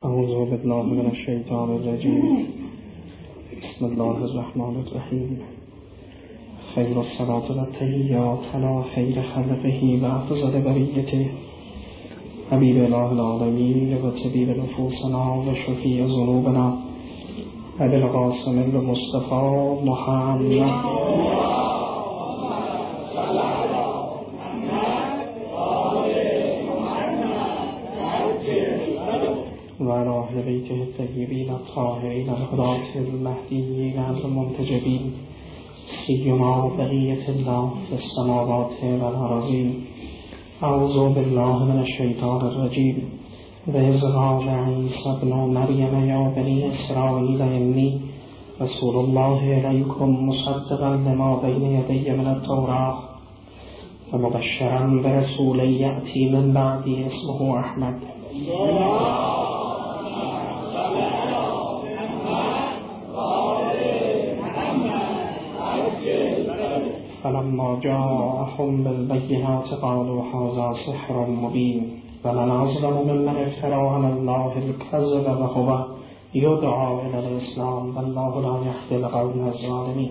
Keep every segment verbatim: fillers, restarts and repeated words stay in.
اعوذ بالله من الشیطان الرجیم. بسم الله الرحمن الرحیم. خیر الصلاة و التحیات علی خیر خلقه و افضل بریته حبیب اله العالمین و طبیب نفوسنا و شفیع ذنوبنا ابی القاسم المصطفى محمد و علی اهل بیته الطیبین الطاهرین الهداة المهدیین المنتجبین سیما بقیة الله فی السماوات والارضین. اعوذ بالله من الشیطان الرجیم. و اذ قال عیسی ابن مریم یا بنی اسرائیل انی رسول الله الیکم مصدقا لما بین یدی من التوراة و مبشرا برسول یأتی من بعدی اسمه احمد. فلما جاءهم بالبينات قالوا هذا سحر مبين ومن أظلم ممن افترى على الله الكذب وهو يدعى إلى الإسلام والله لا يهدي القوم الظالمين.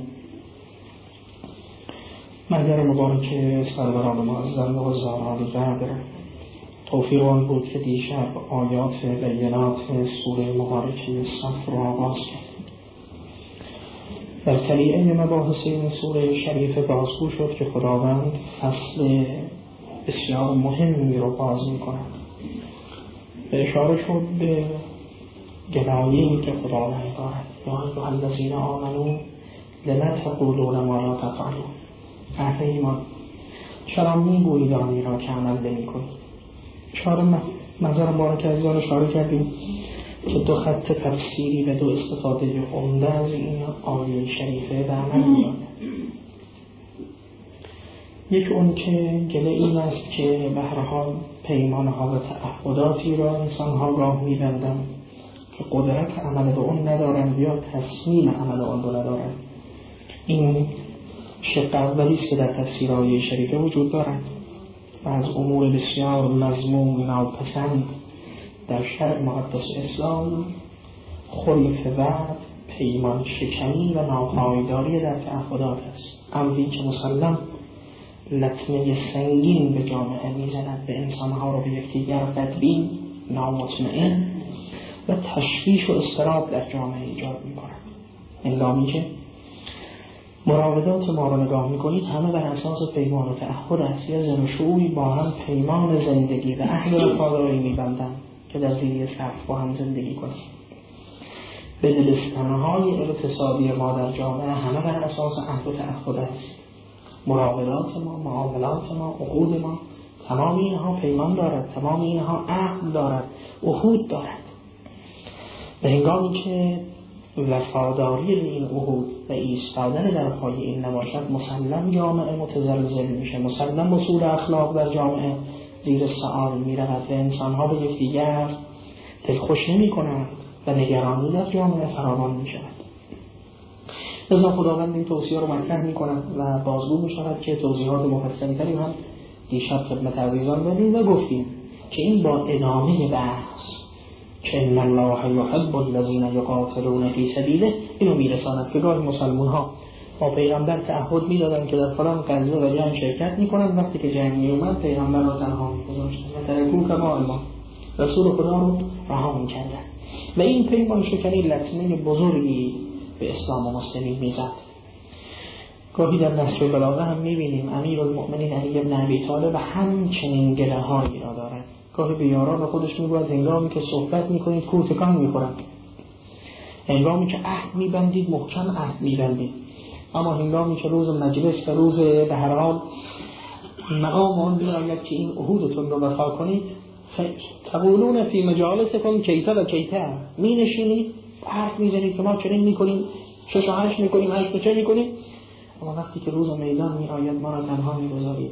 مادر مبارک سروران معظم و زاران قدر توفیق آن بود که دیشب آیات بینات سوره مبارکه صف را آغاز کرد. در طلیعه مباحث این سوره شریف بازگو شد که خداوند فصل بسیار مهمی رو باز می کند. به اشاره شد به گلایه‌ای که خداوند دارد. یا ایها الذین آمنوا لم تقولون ما لا تفعلون. اهل ایمان چرا میگویید آنی را که عمل نمی‌کنید؟ اشاره منظر مبارک از آن اشاره کردیم که دو خط تفسیری و دو استفاده عمده از این آیه شریفه به عمل میاد. یک اون که گله این است که به هر حال پیمانها و تعهداتی را انسانها گاه می‌بندند که قدرت عمل به اون ندارند یا تصمیم عمل آن را ندارند. این شق اولی است که در تفسیر آیه شریفه وجود دارد و از امور بسیار مذموم ناپسند در شرع مقدس اسلام خلف وعد، پیمان شکنی و ناپایداری در تعهدات است. امری که مسلم لطمه سنگین به جامعه میزند، به انسانها را به یکدیگر بدبین، نامطمئن و تشویش و اضطراب در جامعه ایجاد میکند. هنگامی که مراودات ما را نگاه میکنید همه بر اساس پیمان و تعهد است. یا زن و شوی با هم پیمان زندگی و عهد وفاداری میبندند که در زیر سقف با هم زندگی کنیم. به دلستانهای اقتصادی ما در جامعه همه بر اساس عهد و تعهد است. مراودات ما، معاملات ما، عقود ما، تمام اینها پیمان دارد، تمام اینها عهد دارد، عهود دارد. به هنگامی که وفاداری این عهود و ایستادن در پای این نباشد، مسلم جامعه متزلزل میشه، مسلم اصول اخلاق در جامعه زیر سوال میرود و انسانها به یکدیگر دلخوش نمی‌کنند و نگرانی در جامعه فراوان میشود. لذا خداوند این توصیه رو مطرح می‌کند و بازگو می‌شود که توضیحات مفصلی‌تری هم دیشب خدمت عزیزان دادیم و گفتیم که این با ادامه بحث که ان الله یحب الذین یقاتلون فی سبیله اینو میرساند که گاهی مسلمان‌ها با پیغمبر تعهد می‌دادند که در فلان غزوه و جنگ شرکت می‌کنند، وقتی که جنگ می‌اومد پیغمبر را تنها می‌گذاشتند و ترکوه کما ما رسول خدا رو رها می‌کردند و این پیمان شکنی لطمه بزرگی به اسلام و مسلمین می‌زد. گاهی در نهج البلاغه هم می‌بینیم امیرالمؤمنین علی بن ابی طالب همچنین گله‌هایی را دارد. گاهی به یاران خودش می‌گوید هنگامی که صحبت می‌کنید کوتکان می‌خورند، هنگامی که عهد می‌بندید محکم عهد می‌بندید، اما هنگامی که روز مجلس و روز به هر حال مقام آن بیاید که این عهودتون رو وفا کنید، تقولون فی مجالسکم کیتا و کیتا، می نشینید حرف میزنید که ما چنین میکنیم، شش و هشت میکنیم، هشت و چه میکنیم، اما وقتی که روز میدان می آید ما را تنها میگذارید.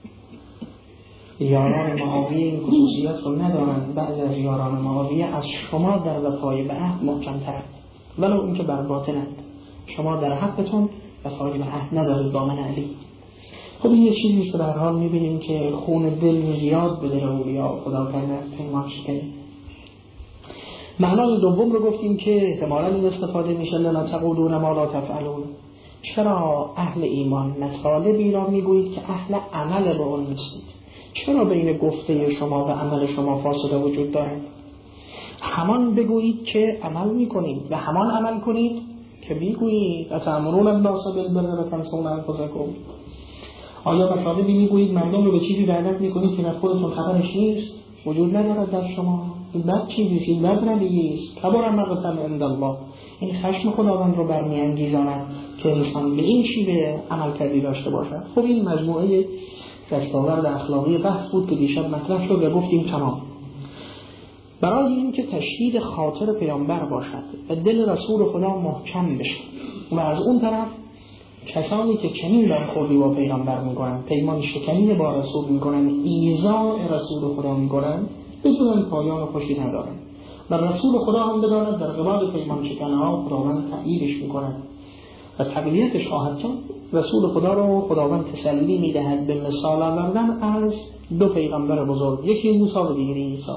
یاران معاویه این خصوصیت رو ندارند. بعضی از یاران معاویه از شما در وفای به عهد محکم ترند، ولو اینکه بر باطلند. شما در حقتون وفای به عهد ندارید با من علی. خب این یه چیزی که به هر حال می‌بینیم که خون دل زیاد به دل اولیا خدا کرده پیمان شکنی. معنای دوم رو گفتیم که احتمالاً این استفاده میشه لنا تقولون ما لا تفعلون. چرا اهل ایمان مطالبی را میگویید که اهل عمل به اون نیستید؟ چرا بین گفته شما و عمل شما فاصله وجود دارد؟ همان بگویید که عمل میکنید و همان عمل کنید که میگویید اتأمرون الناس بالبر و تنسون انفسکم. آیا مطالبی میگویید مردم رو به چیزی دعوت میکنید که از خودتون خبرش نیست، وجود ندارد در شما؟ این بد چیزیست، این بد روییست. کبر مقتا عند الله. این خشم خداوند رو برمیانگیزاند که انسان به این شیوه عمل کردی داشته باشد. خب این مجموعه دستاورد اخلاقی بحث بود که دیشب مطرح شد و گفتیم تمام. برای این که تشدید خاطر پیامبر باشد و دل رسول خدا محکم بشه و از اون طرف کسانی که چنین برخوردی با پیامبر میکنن، پیمان شکنی با رسول میکنن، ایذاء رسول خدا میکنن، بدون پایان خوشی ندارن و رسول خدا هم بداند در قبال پیمان شکنها خداوند تأییدش میکند و تقویتش خواهد کرد. رسول خدا رو خداوند تسلی میدهد به مثال آوردن از دو پیغمبر بزرگ، یکی موسی و دیگری عیسی.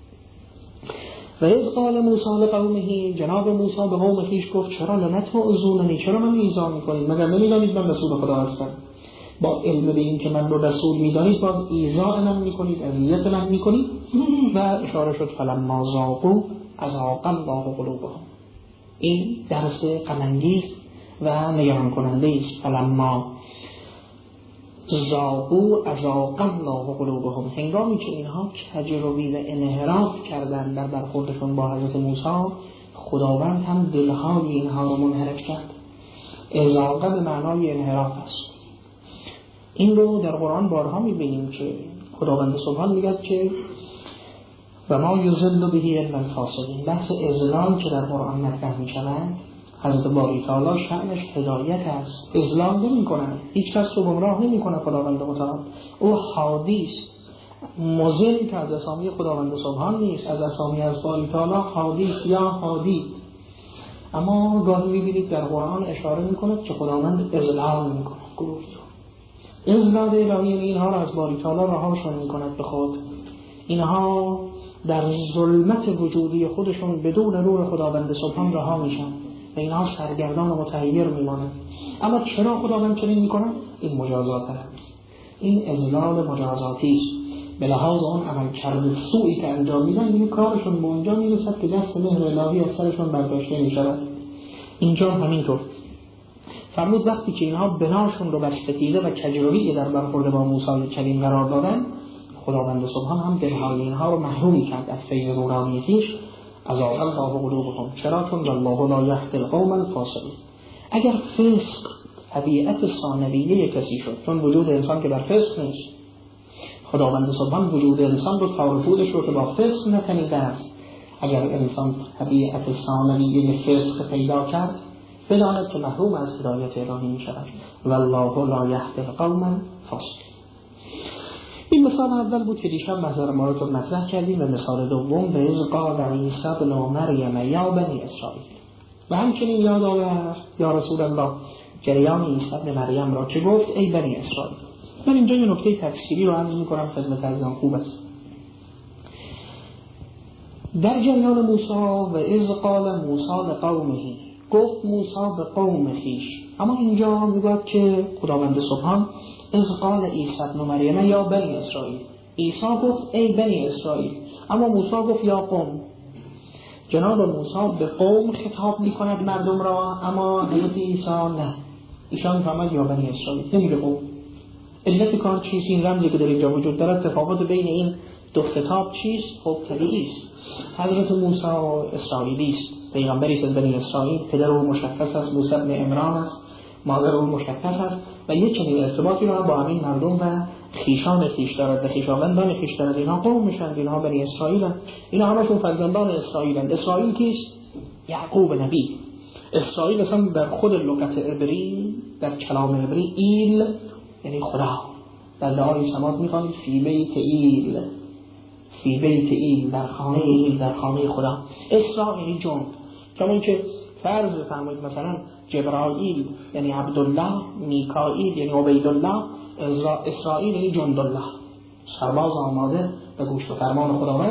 و از قال موسی لقومه، جناب موسی به قوم خویش گفت چرا لنتعظوننی، چرا من ایذا میکنید؟ مگر نمیدانید من رسول خدا هستم؟ با علم به این که من رو رسول میدانید باز ایذا من میکنید، اذیت من میکنید. و اشاره شد فلما ذاقوا اذاق الله قلوبهم. این درس غم انگیز و نگران کننده است. فلما ذاقوا اذاق الله قلوبهم، هنگامی که اینها کجروی و انحراف کردن در برخوردشون با حضرت موسی، خداوند هم دلهای اینها رو منحرف کرد. اذاقه به معنای انحراف است. این رو در قرآن بارها می‌بینیم که خداوند سبحان میگه که و ما یضل به الا الفاسقین. بحث اضلال که در قرآن مطرح می‌شود، حضرت باری تعالی شأنش هدایت است، اضلال نمی‌کند، هیچ کس رو گمراه نمی‌کند. خداوند متعال او هادی است. مضل که از اسامی خداوند سبحان نیست، از اسامی از باری تعالی هادی است یا هادی. اما گاهی می‌بینید در قرآن اشاره می‌کند که خداوند اضلال می‌کند، گروهی اضلال الهی اینها را از باری تعالی رهاشون می‌کند به خود. اینها در ظلمت وجودی خودشون بدون نور خداوند سبحان رها میشن و اینها سرگردان و متحیر میمانند. اما چرا خداوند چنین میکنه؟ این مجازات است. این اذلال مجازاتی است. به لحاظ اون عمل کرده سوئی که انجام میدن، این کارشون به اونجا میرسد که دست مهر الهی از سرشون برداشته میشود. اینجا همینطور فرمود وقتی که اینها بناشون رو بر ستیزه و کجروی در برخورد با موسی کلیم قرار دادن، خداوند سبحان هم دلهای اینها رو محروم کرد از فیض نورانیتیش. اذاق الله قلوبهم. چرا؟ چون والله لا یهدی القوم الفاسقین. اگر فسق طبیعت ثانویه کسی شد، چون وجود انسان که بر فسق نیست، خداوند سبحان وجود انسان رو تعارفودش رو که با فسق نتنیده است. اگر انسان طبیعت ثانویه فسق پیدا کرد، بداند که محروم از هدایت الهی می شود. والله لا یهدی القوم الفاسقین. این مثال اول بود که دیشب محضر ما رو مطرح کردیم. و مثال دوم به از قال عیسی ابن مریم یا بنی اسرائیل. و همچنین یاد آورد یا رسول الله جریان عیسی ابن مریم را که گفت ای بنی اسرائیل. من اینجا یه نکته تفسیری رو عرض می‌کنم خدمت عزیزان، خوب است. در جریان موسی و از قال موسی لقومه، گفت موسی به قوم خویش. اما اینجا میگه که خداوند سبحان از قال عیسی ابن مریم یا بنی اسرائیل. عیسی گفت ای بنی اسرائیل، اما موسی گفت یا قوم. جناب موسی به قوم خطاب میکند مردم را، اما حضرت عیسی نه، ایشان فرمود یا بنی اسرائیل، نمیگه قوم. علت کار چیست؟ این رمزی که در اینجا وجود دارد، تفاوت بین این دو خطاب چیست؟ خب طبیعی است. حضرت موسی اسرائیلی است، پیغمبری از بنی اسرائیل، پدر او مشخص است، موسی بن عمران است، مادر او مشخص است و یک چنین ارتباطی را با همین مردم و خیشان خیش دارد و خیشاوندان خیش دارد. اینها قوم میشن، اینها بنی اسرائیل هستند، اینها همشون فرزندان اسرائیل هستند. اسرائیل کیست؟ یعقوب نبی. اسرائیل اصلا در خود لغت عبری، در کلام عبری ایل یعنی خدا. در دعای سماعت میخوانید فی بیت ایل، فی بیت ایل، در خانه ایل، در خانه خدا. اسرائیل یعنی جند. کما که فرض بفرمایید مثلا جبرائیل یعنی عبدالله، میکائیل یعنی عبیدالله، اسرائیل یعنی جندالله، سرباز آماده به گوش و فرمان خداوند.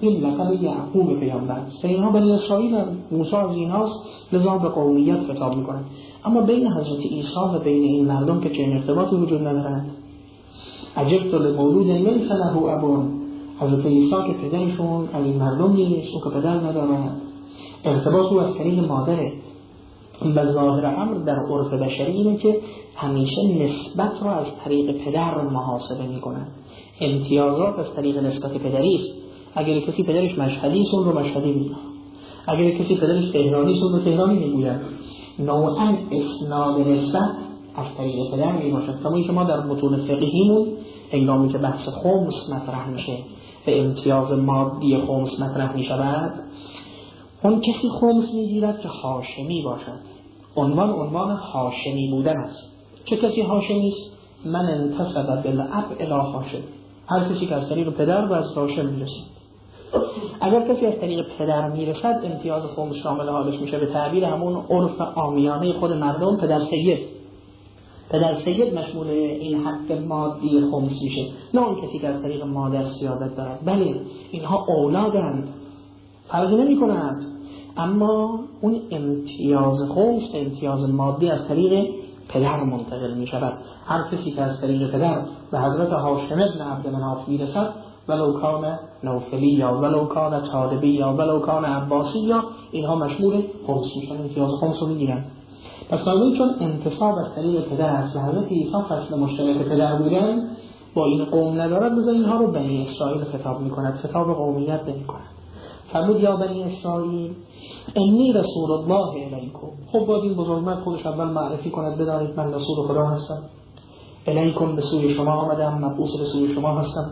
این لقب یعقوب پیامبر است. اینها بنی اسرائیل موسی از اینهاست، لذا به قومیت خطاب میکنند. اما بین حضرت عیسی و بین این مردم که چنین ارتباطی وجود ندارد. عجبت لمولود لیس له اب، حضرت عیسی که پدرشون از این مردم نیست، اون که پدر ندارد، ارتباط او از طریق مادره. به ظاهر امر در عرف بشری اینه که همیشه نسبت را از طریق پدر محاسبه میکنن. امتیازات از طریق نسبت پدری است. اگر کسی پدرش مشهدی است اون رو مشهدی میگه، اگر کسی پدرش تهرانی است اون رو تهرانی میگوید. نوعا اسناد نسبت از طریق پدر میباشد. کما که ما در متون فقهیمون هنگامی که بحث خمس مطرح میشه و امتیاز مادی خمس مطرح میشود، اون کسی خمس میگیرد که هاشمی باشد. عنوان عنوان هاشمی بودن است. چه کسی هاشمی است؟ من انتسب بالاب الی هاشم، هر کسی که از طریق پدر و از هاشم میرسد. اگر کسی از طریق پدر میرسد امتیاز خمس شامل حالش میشه. به تعبیر همون عرف عامیانه خود مردم پدر سید، پدر سید مشمول این حق مادی خمس میشه، نه اون کسی که از طریق مادر سیادت دارد. بله اینها اولادند، فرقی نمی کند، اما اون امتیاز خمس امتیاز مادی از طریق پدر منتقل می شود. هر کسی که از طریق پدر به حضرت هاشم ابن عبد مناف می رسد، ولو کان نوفلی یا ولو کان طالبی یا ولو کان عباسی، یا اینها مشمول خمس می شود، امتیاز خمس رو می گیرن. پس معلومه چون انتصاب از طریق پدر است و حضرت عیسی فصل مشترک پدر بودن با این قوم ندارد، لذا اینها رو بنی اسرائیل خطاب می کند، خطاب قومیت نمی کند. فرمود یا بنی اسرائیل انی رسول الله الیکم. خب باید این بزرگمرد خودش اول معرفی کند، بدانید من رسول خدا هستم. الیکم، به سوی شما آمدم، مبعوث به سوی شما هستم.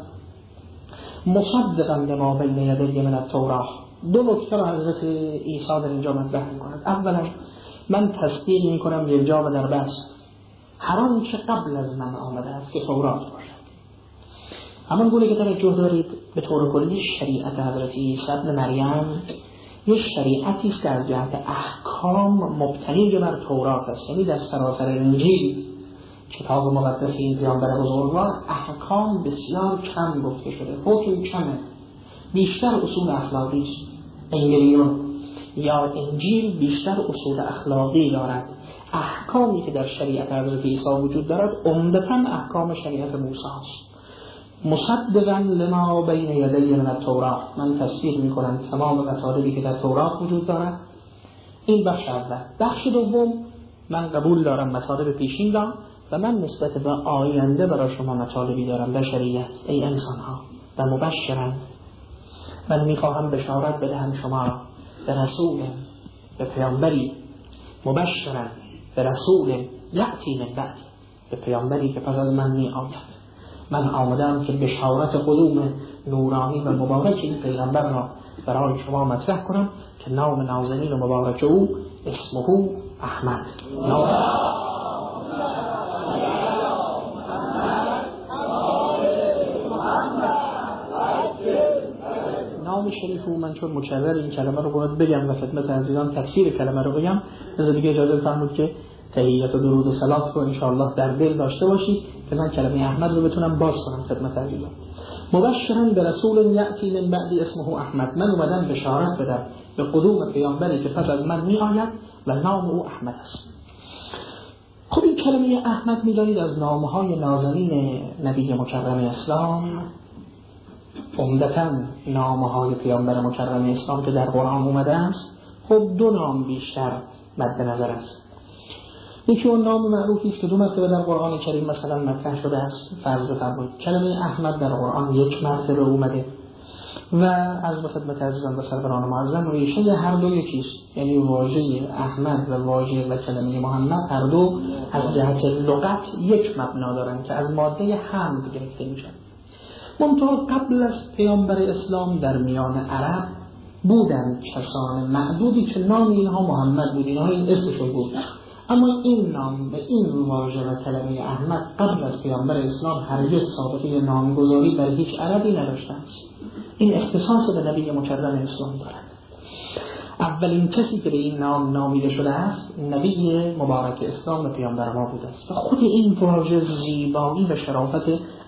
مصدقا لما بین یدی من التوراة. دو نکته را حضرت عیسی در اینجا مطرح می‌کند. اولا من تصدیق می‌کنم یرجا و در بس هر آنچه قبل از من آمده است که تورات باشد. اما گونه که توجه دارید به طور کلی شریعت حضرت عیسی ابن مریم یک شریعتی است که از جهت احکام مبتنی بر تورات است. یعنی در سراسر انجیل کتاب مقدس این پیامبر بزرگوار احکام بسیار کم گفته شده، حکم کمه، بیشتر اصول اخلاقی است. انجیل یا انجیل بیشتر اصول اخلاقی دارد. احکامی که در شریعت حضرت عیسی وجود دارد عمدتاً احکام شریعت موسی است. مصدقاً لما بین یدی من التوراة، من تصدیق میکنم تمام مطالبی که در تورات وجود دارد. این بخش اول. بخش دوم، من قبول دارم مطالب پیشین را و من نسبت به آینده برای شما مطالبی دارم در شریعت. ای انسان ها، و مبشرن، من میخواهم بشارت بدهم شما را به رسول، به پیامبری، مبشرن به رسول یأتی من بعد، به پیامبری که پس از من می آید. من آمدم که بشارت قدوم نورانی و مبارک این پیغمبر را برای شما مطرح کنم که نام نازنین و مبارک او اسمه احمد. نام نام شریف او، من چون مکرر این کلمه رو باید بگم و خدمت عزیزان تفسیر کلمه رو بگم، از دیگه اجازه فرمود که تحیت و درود و صلات رو انشاءالله در دل داشته باشید که من کلمه احمد رو بتونم باز کنم خدمت عزیزان. مبشرا به رسول یأتی من بعدی اسمه احمد، من اومدم بشارت بدم به قدوم پیامبری که پس از من می آید و نام او احمد است. خب این کلمه احمد می‌دانید از نامهای نازنین نبی مکرم اسلام، عمدتاً نامهای پیامبر مکرم اسلام که در قرآن اومده است، خب دو نام بیشتر مد نظر است. یکی اون نام معروفی است که دو مرتبه در قرآن کریم مثلا مطرح شده است. فرض بفرمایید کلمه احمد در قرآن یک مرتبه اومده و از خدمت عزیزان و سروران معظم ریشه هر دو یکیست، یعنی واژه احمد و واژه و کلمه محمد هر دو از جهت لغت یک مبنا دارند که از ماده حمد گرفته میشن. منتها قبل از پیامبر اسلام در میان عرب بودن کسان معدودی که نام اینها محمد بود، اینها این اسمشون بود، اما این نام و این واژه و کلمه احمد قبل از پیامبر اسلام هرگز سابقه نامگذاری در هیچ عربی نداشتند. این اختصاص به نبی مکرم اسلام دارد. اولین کسی که به این نام نامیده شده است نبی مبارک اسلام و پیامبر ما بوده است و خود این واژه زیبایی و شرافت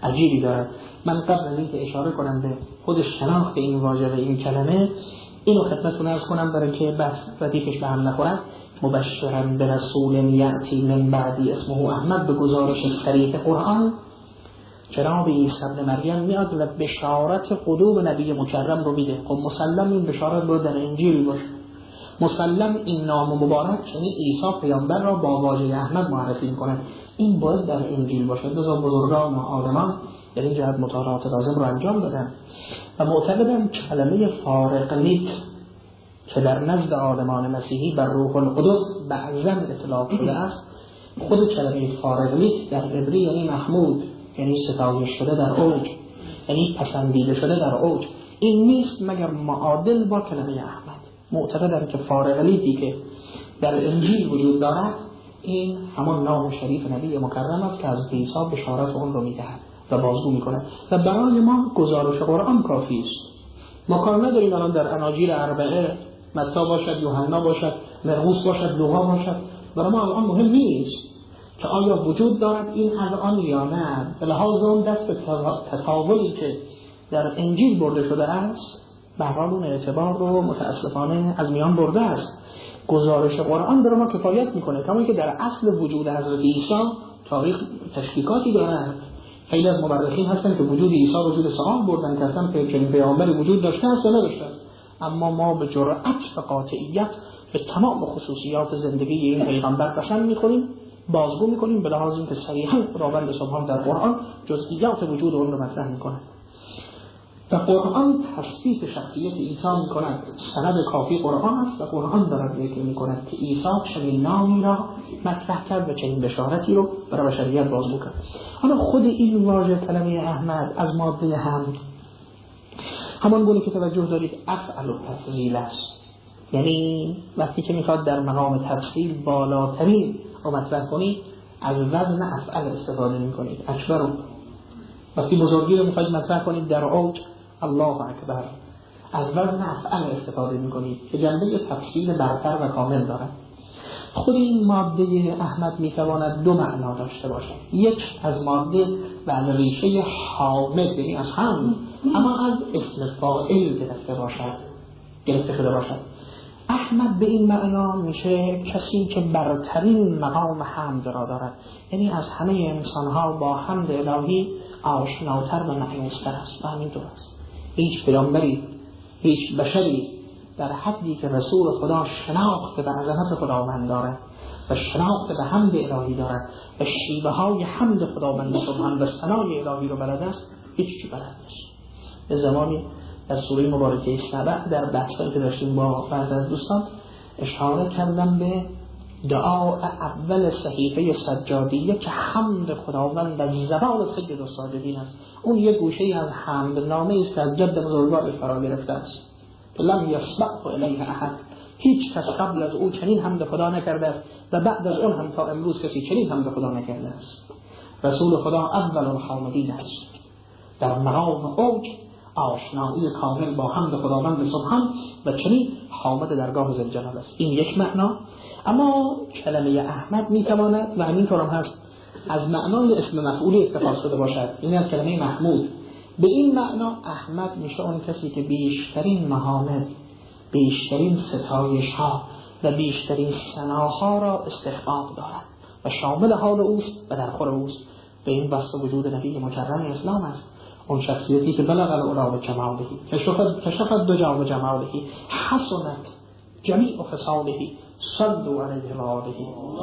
عجیبی دارد. من قبل از اینکه اشاره کنم به خود شناخت این واژه و این کلمه، اینو خدمتتون عرض کنم برای که بحث ردیفش به هم نخورد. مبشرا به رسول یأتی من بعدی اسمه احمد، به گزارش صریح قرآن جناب عیسی ابن مریم میاد و بشارت قدوم نبی مکرم رو میده. خب مسلم این بشارت رو در انجیل باشه، مسلم این نام مبارک یعنی عیسی پیامبر را با واژه احمد معرفی میکنه، این باید در انجیل باشه. لذا بزرگان و عالمان در این جهت مطالعات لازم رو انجام دادن و معتقدن کلمه فارق نیت که در نزد عالمان مسیحی بر روح القدس بعضاً اطلاق شده است، خود کلمه فارق نیت در عبری یعنی محمود، یعنی ستایش شده در اوج، یعنی پسندیده شده در اوج. این نیست مگر معادل با کلمه احمد. معتقدن که فارق نیتی که در انجیل وجود دارد این همون نام شریف نبی مکرم است که از عیسی بشارت اون رو میدهد و بازگو میکنه و برای ما گزارش قرآن کافی است. ما کار نداریم الان در اناجیل اربعه متی باشد، یوحنا باشد، مرقس باشد، لوقا باشد، برای ما الان مهم نیست که آیا وجود دارد این الان یا نه. به لحاظ اون دست تطاولی که در انجیل برده شده است به هر حال اون اعتبار رو متاسفانه از میان برده است. گزارش قرآن برای ما کفایت میکنه، کما که در اصل وجود حضرت عیسی تاریخ تشکیکاتی دارد. خیلی از مورخین هستن که وجود عیسی وجود سوال بردن که اصلا چنین پیامبری وجود داشته است یا نداشته است، اما ما به جرأت و قاطعیت به تمام خصوصیات زندگی این پیغمبر قسم میخوریم، بازگو میکنیم به لحاظ اینکه صریحا خداوند سبحان در قرآن جزئیات وجود اون رو مطرح میکنه و قرآن تصدیق شخصیت عیسی میکند. سند کافی قرآن است و قرآن دارد ذکر میکند که عیسی چنین نامی را مطرح کرد و چنین بشارتی رو برای بشریت بازگو کرد. حالا خود این واژه کلمه احمد از ماده حمد همان گونه که توجه دارید افعل التفضیل است، یعنی وقتی که میخواد در مقام تفصیل بالاترین رو مطرح کنید از وزن افعل استفاده میکنید. اکبر وقتی بزرگی رو میخواید مطرح کنید در اوج الله اکبر، از وزن افعل استفاده میکنید که جنبه تفصیل برتر و کامل دارد. خود این ماده احمد میتواند دو معنا داشته باشد، یک از ماده و ریشه حامد یعنی از هم، اما از اسم فاعل گرفته باشد گرفته شده باشد. احمد به این معنا میشه کسی که برترین مقام حمد را دارد، یعنی از همه انسانها با حمد الهی آشناتر و معنیستر است و همینطور است. هیچ پیامبری، هیچ بشری در حدی که رسول خدا شناخت به عظمت خداوند دارد و شناخت به حمد الهی دارد و شیوه های حمد خداوند سبحان و ثنای الهی رو بلد است، هیچ چی بلد نیست. به زمانی در سوره مبارکه سبع در بحثی که داشتیم با بعض از دوستان اشاره کردم به دعا اول صحیفه سجادیه که حمد خداوند از زبان سید الساجدین است. اون یک گوشه از حمد نامه است که از جد بزرگوار فرا گرفته است. لم یسبقه الیه احد، هیچ کس قبل از او چنین حمد خدا نکرده است و بعد از اون هم تا امروز کسی چنین حمد خدا نکرده است. رسول خدا اول الحامدین است، در مقام اوج آشنایی کامل با حمد خداوند سبحان و چنین حامد درگاه ذوالجلال است. این یک معنا. اما کلمه احمد میتواند و همینطور هم هست از معنای اسم مفعول استفاده شده باشد، این از کلمه محمود. به این معنا احمد میشه اون کسی که بیشترین محامد، بیشترین ستایش ها و بیشترین ثناها را استحقاق دارد و شامل حال اوست و در خور اوست. به این واسطه وجود نبی مکرم اسلام است، اون شخصیتی که بلغ العلا و کمالهی کشفت دجا و جمالهی حسنت جمیع خصالهی صلوا علیه و آله.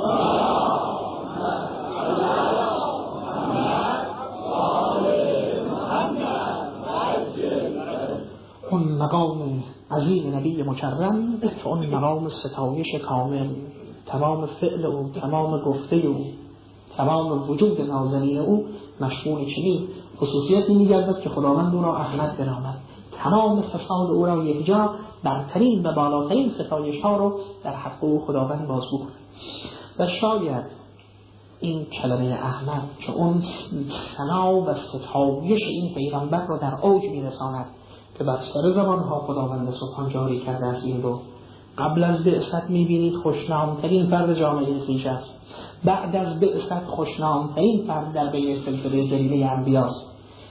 اون مقام عظیم نبی مکرم که اون مقام ستایش کامل، تمام فعل او، تمام گفته او، تمام وجود نازنین او مشمول چنین خصوصیتی می‌گردد که خداوند او را احمد بنامد. تمام خصال او را یک جا برترین و بالاترین ستایش ها رو در حق او خداوند بازگو کند. و شاید این کلمه احمد که اون ثنا و ستایش این پیغمبر رو در اوج می‌رساند که بر سر زبان‌ها خداوند سبحان جاری کرده است، این رو قبل از بعثت می‌بینید خوشنام‌ترین فرد جامعه خویش است، بعد از بعثت خوشنام‌ترین فرد در بین سلسله جلیله انبیاست.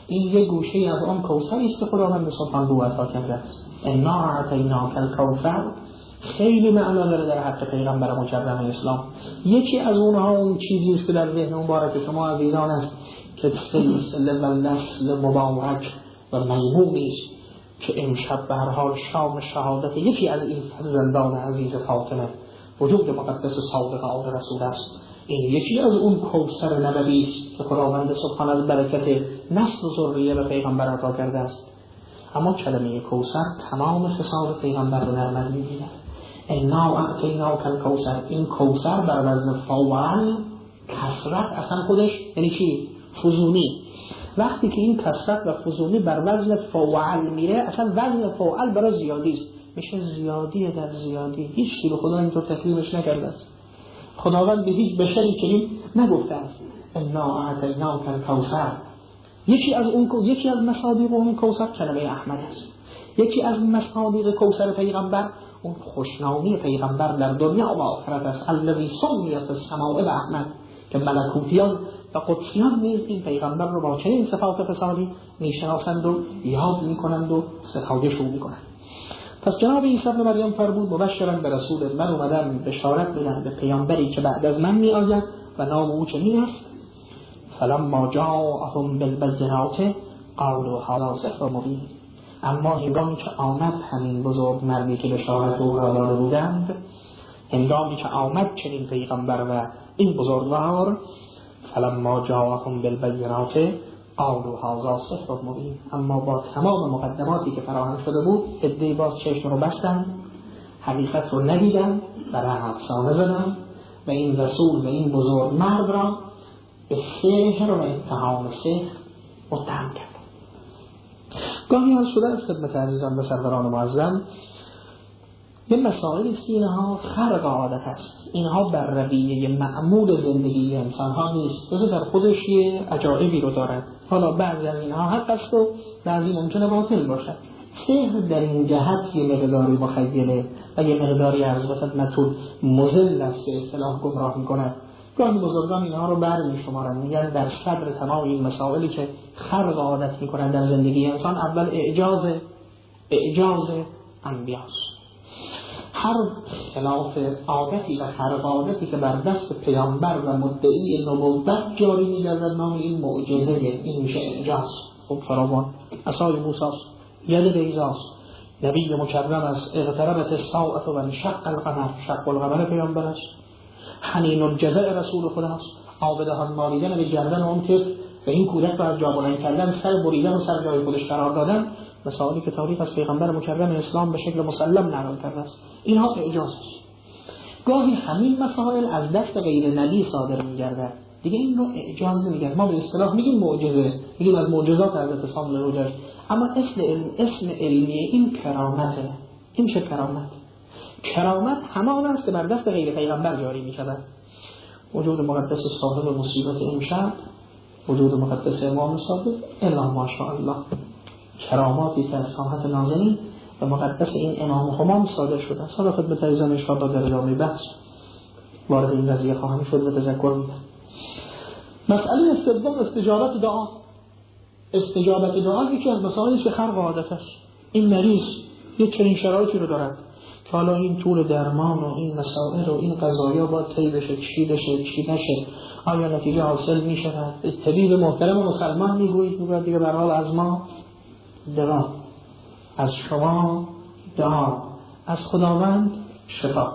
این یک گوشه از آن کوثری است که خداوند سبحانه و تعالی کرده است. انا اعطیناک الکوثر خیلی معنا داره در حق پیغمبر مکرم اسلام. یکی از اونها اون چیزی است که در ذهن مبارک شما عزیزان است که سلسله و نسل مبارک و میمونی است که امشب به هر حال شام شهادت یکی از این فرزندان عزیز فاطمه وجود مقدس صادق آل رسول است. این یکی از اون کوثر نبوی است که خداوند سبحانه از برکت نسل و ذریه به پیغمبر عطا کرده است. اما کلمه کوثر تمام خصال پیغمبر رو در من می‌بیند. انا اعطیناک الکوثر، این کوثر بر وزن فاعل کثرت اصلا خودش یعنی چی؟ فزونی. وقتی که این کثرت و فزونی بر وزن فاعل میره اصلا وزن فاعل برای زیادی است، میشه زیادی در زیادی. هیچ چیز خدا اینطور تکلیفش نکرده است. خداوند به هیچ بشری چنین نگفته است. انا اعطیناک الکوثر. یکی از اون یکی از مصادیق اون کوثر کلمه احمد است. یکی از مصادیق کوثر پیغمبر اون خوشنامی پیغمبر در دنیا و آخرت است. الذی سمی فی السماء باحمد، که ملکوتیان و قدسیان نیز این پیغمبر رو با چنین صفات خصالی میشناسند و یاد میکنند و ستایش او میکنند. پس جناب عیسی ابن مریم فرمود مبشرا به رسول، من اومدم بشارت بدم به پیامبری که بعد از من میآید و نام او چنین است. فلما جاءهم بالبینات قالوا هذا سحر مبین. اما هنگامی که آمد همین بزرگ مردی که بشارت او را داده بودند، هنگامی که آمد چنین پیغمبر و این بزرگوار، فلما جاءهم بالبینات قالوا هذا سحر مبین، اما با تمام مقدماتی که فراهم شده بود عده‌ای باز چشم رو بستند، حقیقت رو ندیدند و راه افسانه زدند و این رسول و این بزرگ مرد را به سحر و اتهام سحر متهم کرد. گاهی از شده از خدمت عزیزان و سروران معظم یه مسائل است، اینها خرق عادت است، اینها بر رویه معمول زندگی انسان ها نیست، بذار در خودش یه عجایبی رو دارد. حالا بعضی از اینها حق است و بعضی ممکنه باطل باشد. سحر در این جهت یه مقداری مخیله و یه مقداری عرض به خدمتتون مضل است که اصطلاح گمراه می‌کند. گاهی بزرگان اینها رو بر می‌شمارند، میگن در صدر تمام این مسائلی که خرق عادت می‌کنند در زندگی انسان، اول اعجاز اعجاز انبیاست. هر خلاف عادتی و خرق عادتی که بر دست پیامبر و مدعی نبوت جاری می‌گردد نام این معجزه، این میشه اعجاز. خب فراوان عصای موسی است، ید بیضاست، نبی مکرم است، اقتربت الساعة و انشق القمر، شق القمر پیامبر است، حنین الجزع رسول خداست، آبدهان مالیدن به گردن اون طفل و این کودک رو از جا بلند کردن، سر بریدن و سر جای خودش قرار دادن، مسائلی که تاریخ از پیغمبر مکرم اسلام به شکل مسلم نقل کرده است. اینها اعجاز است. گاهی همین مسائل از دست غیر نبی صادر می‌گردد، دیگه این رو اعجاز نمیگن. ما به اصطلاح میگیم معجزه، میگیم از معجزات حضرت صادق روزش، اما اسم علم اسم علمی این کرامته. این چه کرامت؟ کرامت همان است که بر دست غیر پیغمبر جاری می‌شود. وجود مقدس صاحب مصیبت امشب، وجود مقدس امام صادق، الا ماشاءالله، کراماتی که از ساحت نازنین و مقدس این امام همام صادر شده. حالا خدمت عزیزان ان شاءالله در ادامه بحث وارد این قضیه خواهم شد و تذکر میدم. مسئله سوم استجابت دعا. استجابت دعا یکی از مسائلی که خرق عادت است. این مریض یک چنین شرایطی رو دارد که حالا این طول درمان و این مسائل و این قضایا باید طی بشه، چی بشه چی نشه، آیا نتیجه حاصل می شود. طبیب محترم مسلمان میگوید میگوید دیگه به حال از ما دعا، از شما دعا، از خداوند شفا.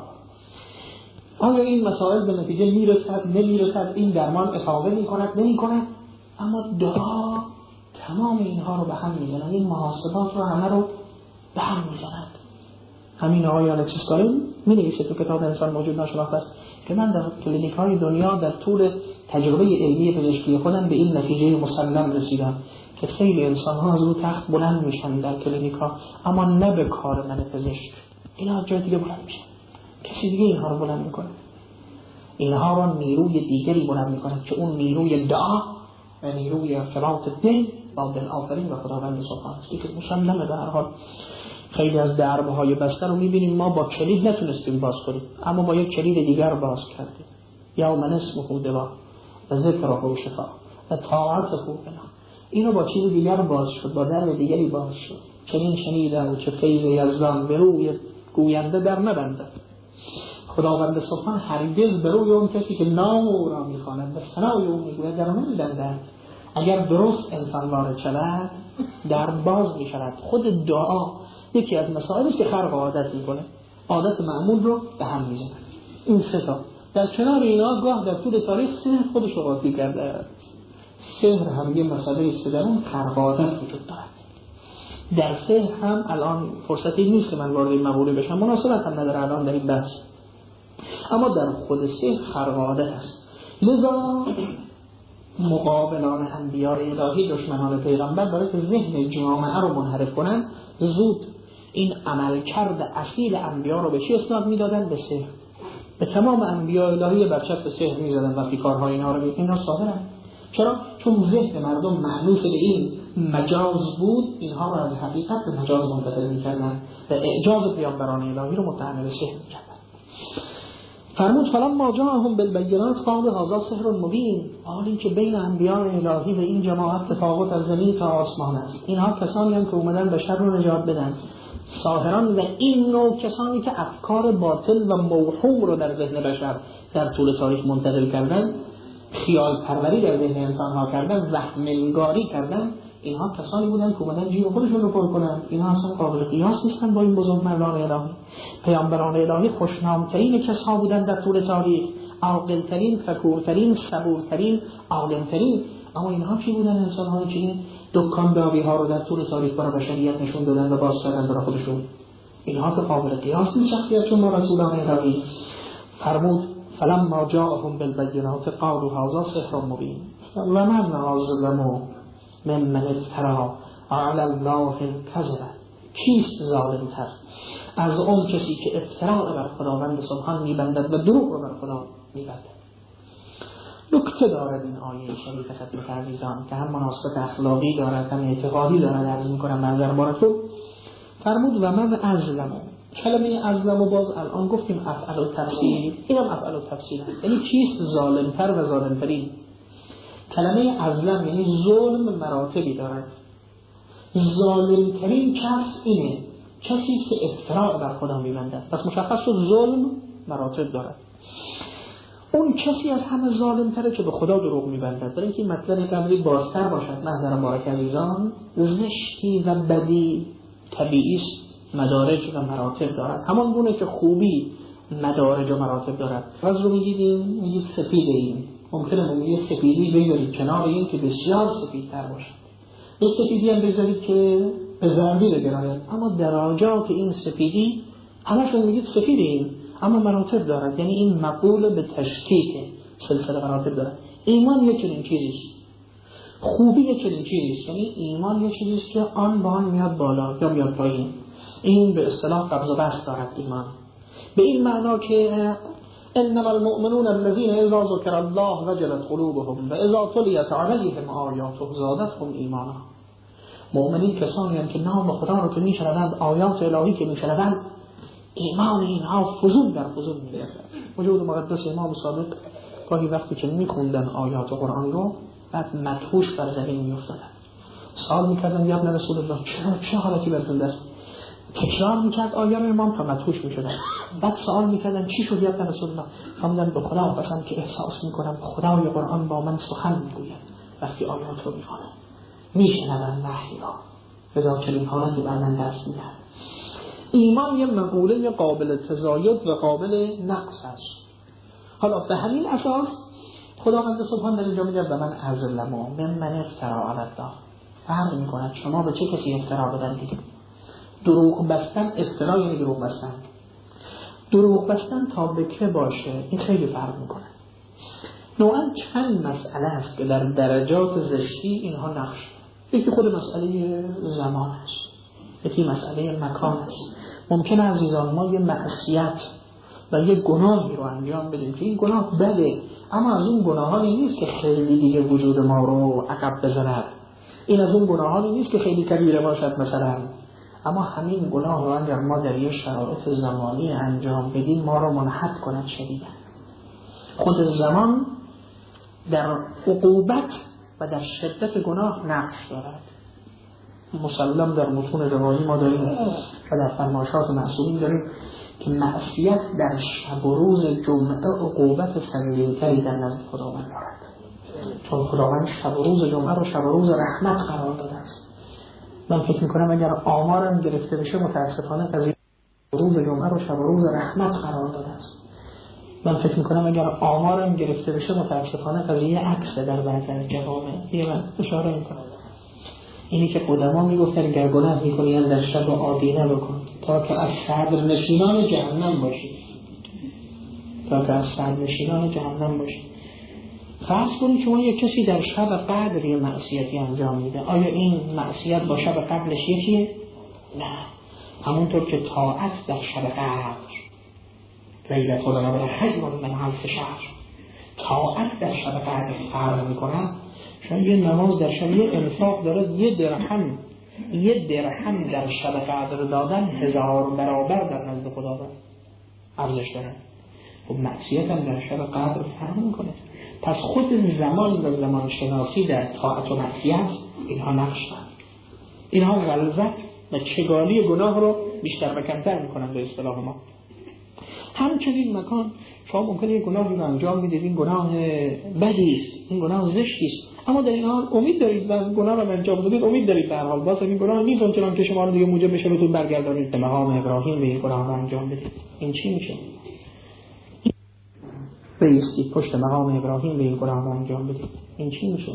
آیا این مسائل به نتیجه میرسد نمیرسد، این درمان افاده میکند نمیکند، اما دعا تمام اینها رو به هم میزند، این محاسبات رو همه رو به هم میزند. همین آقای الکسیس کارل می نویسه تو کتاب انسان موجود ناشناخته است که من در کلینیک های دنیا در طول تجربه علمی پزشکی خودم به این نتیجه مسلم رسیدم که خیلی انسان ها از رو تخت بلند میشن در کلینیک ها، اما نه به کار من پزشک، اینا جای دیگه بلند میشن، کسی دیگه اینها رو بلند میکنه، اینها رو نیروی دیگری بلند میکنه که اون نیروی دعا و نیروی ارتباط دل با دل آفرین و خداوند سبحانه است که مسلمه. به هر حال خیلی از دربهای بسته رو میبینیم ما با کلید نتونستیم باز کنیم، اما با یک کلید دیگر باز کردیم. یوم اسمه دوا و ذکره شفا و طاعته بنا. اینو با چیز دیگر باز شد، با در دیگری باز شد. چنین شنیدم که فیض یزدان به روی گوینده در نبندد. خداوند سبحان هرگز به روی اون کسی که نام او را میخواند و ثنای او میگوید در نمیبندد. اگر درست انسان وارد شود در باز میشود. خود دعا یکی از مسائلی است که خرق عادت میکنه، عادت معمول رو به هم میزنه. این سه تا در کنار اینا گاه در طول تاریخ سحر خودش رو قاطی کرده. سحر هم یه مسئله است که در اون خرق عادت وجود دارد. در سحر هم الان فرصتی نیست که من وارد این مقوله بشم، مناسبت هم نداره الان در این بحث، اما در خود سحر خرق عادت است. لذا مقابلان انبیاء الهی، دشمنان پیغمبر، برای که ذهن جامعه رو منحرف کنن، زود این عملکرد اصیل انبیاء رو به چی اسناد میدادن؟ به سحر. به تمام انبیاء الهی برچسب سحر میزدن وقتی کارهای اینا رو به اینا صادرن. چرا؟ چون ذهن مردم مأنوس به این مجاز بود، اینها رو از حقیقت به مجاز منتقل میکردن و اعجاز پیامبران الهی رو متهم به سحر میکردن. فرمود فلما جاءهم بالبینات قالوا هذا سحر مبین. حالی که بین انبیاء الهی و این جماعت تفاوت از زمین تا آسمان است. اینها کسانی هم که اومدن بشر رو نجات بدن، ساحران و این نوع کسانی که افکار باطل و موهوم رو در ذهن بشر در طول تاریخ منتقل کردن، خیال پروری در ذهن انسان ها کردن، وهم‌نگاری کردن، اینها کسانی بودن که اومدن جیب خودشون رو پر کنن. اینها اصلا قابل قیاس نیستن با این بزرگمردان الهی. پیامبران الهی خوشنام‌ترین کسا بودن در طول تاریخ، عاقل‌ترین، فکورترین، صبورترین، عالم‌ترین. اما اینها چی بودن؟ انسان‌هایی که این دکانداری ها رو در طول تاریخ برای بشریت نشون دادن و باز کردن برای خودشون. اینها که قابل قیاس نیست شخصیتشون با رسولان الهی. فرمود فلما جاءهم بالبینات قالوا هذا سحر مبین و من اظلم ممن افتری علی الله الکذب. کیست ظالم‌تر از اون کسی که افترا بر خداوند سبحان میبندد و دروغ رو بر خدا میبندد. نکته دارد این آیه شریف خدمت عزیزان که هم مناسبت اخلاقی دارد هم اعتقادی دارد. عرض میکنم منظر بارتون. فرمود و من ازلمو. کلمه ازلمو باز الان گفتیم افعل و تفصیل، اینم افعل و تفصیل هست. یعنی کیست ظالمتر و ظالمترین؟ کلمه ازلم یعنی ظلم مراتبی دارد. ظالمترین کس اینه کسی که افترا بر خدا میبندد. پس مشخص شد ظلم مراتب دارد. اون کسی از همه ظالم‌تره که به خدا دروغ می‌بندد. برای اینکه مطلب کاملی بازتر باشد محضر مبارک عزیزان، زشتی و بدی طبیعی مدارج و مراتب دارد. همان گونه که خوبی مدارج و مراتب دارد. از رو می‌گیدیم میگید سفید این، ممکنه میگید سفیدی بذارید کنار این که بسیار سفیدتر باشد. این سفیدی هم بذارید که به زردی بگراید، اما درجات این سفیدی همشون میگید سفید این، اما مراتب دارد. یعنی این مقول به تشکیک سلسله مراتب دارد. ایمان یک چنین چیزیست، خوبی یک چنین چیزیست. یعنی ایمان یک چیزیست که آن با آن میاد بالا یا میاد پایین. این به اصطلاح قبض و بسط دارد ایمان، به این معنا که انما المؤمنون الذين اذا ذكر الله وجلت قلوبهم و اذا تليت عليهم آیاته زادتهم ایمانا. مؤمنین کسانی هستند که نام خدا رو که میشنوند، آیات الهی که میشنوند، ایمان اینها فزون در فزون میگردد. وجود مقدس امام صادق گاهی وقتی که میخوندن آیات قرآن رو بعد مدهوش بر زمین میافتادن، سوال میکردن یا ابن رسول الله چرا چه حالتی براتون دست؟ تکرار میکرد آیات امام تا مدهوش میشدن. بعد سوال میکردن چی شد یا ابن رسول الله؟ فرمودن به خدا قسم که احساس میکنم خدای قرآن با من سخن میگوید وقتی آیات رو میخوانم، میشنوم وحی را، لذا چنین حالتی بر من دست میدن. ایمان یه مقوله قابل تزاید و قابل نقص است. حالا به همین اساس خداوند سبحان در اینجا میگه و من ازلمو ممن افترا علی الله. فرق میکنه شما به چه کسی افترا ببندید. دروغ بستن، افترا یعنی دروغ بستن. دروغ بستن تا به که باشه این خیلی فرق میکنه. نوعا چند مسئله است که در درجات زشتی اینها نقش. یکی خود مسئله زمان است، یکی مسئله مکان است. ممکنه عزیزان ما یه معصیت و یه گناهی رو انجام بدیم که این گناه بده، اما از اون گناهانی نیست که خیلی دیگه وجود ما رو عقب بزند. این از اون گناهانی نیست که خیلی کبیره باشد مثلا، اما همین گناه رو اگر ما در یه شرایط زمانی انجام بدیم ما رو منحط کند شدیداً. خود زمان در عقوبت و در شدت گناه نقش دارد. مسلم در متون روایی ما داریم و در فرمایشات معصومین داریم که معصیت در شب و روز جمعه عقوبت سنگین‌تری در نزد خداوند دارد، چون خداوند شب و روز جمعه رو شب و روز رحمت قرار داده است. من فکر میکنم اگر آمارم گرفته بشه متاسفانه قضیه روز جمعه رو شب و روز رحمت قرار داده است. من فکر میکنم اگر آمارم گرفته بشه متاسفانه قضیه عکسه در بعضی از جوامع. یه من اشاره میکنم اینی که قدما میگفتن اگر گناه میکنی در شب آدینه بکن تا که از صدر نشینان جهنم باشی، تا که از صدر نشینان جهنم باشی. فرض کنید شما یک کسی در شب قدر یه معصیتی انجام میده، آیا این معصیت با شب قبلش یکیه؟ نه. همونطور که طاعت در شب قدر لیلة القدر خیر من الف شهر، طاعت در شب قدر فرق میکنه. شما یه نماز در شب یه انفاق داره، یه درهم یه درهم در شب قدر دادن هزار برابر در نزد خدا ارزش داره. خب معصیت هم در شب قدر فرق میکنه. پس خود زمان و زمان شناسی در طاعت و معصیت اینها نقش دارن. اینها غلظت و چگالی گناه رو بیشتر و کمتر میکنن به اصطلاح ما. همچنین مکان شما ممکنه یک گناهی رو انجام میدید، این گناه بدی است، این گناه زشتی است، اما در این حال امید دارید و گناه رو انجام بدید، امید دارید در حال باز این گناه نیست اونچنان که شما رو دیگه موجب بشه بهتون برگردانید به مقام ابراهیم به این گناه رو انجام بدید. این چی میشه؟ بایستید پشت مقام ابراهیم به این گناه رو انجام بدید. این چی میشه؟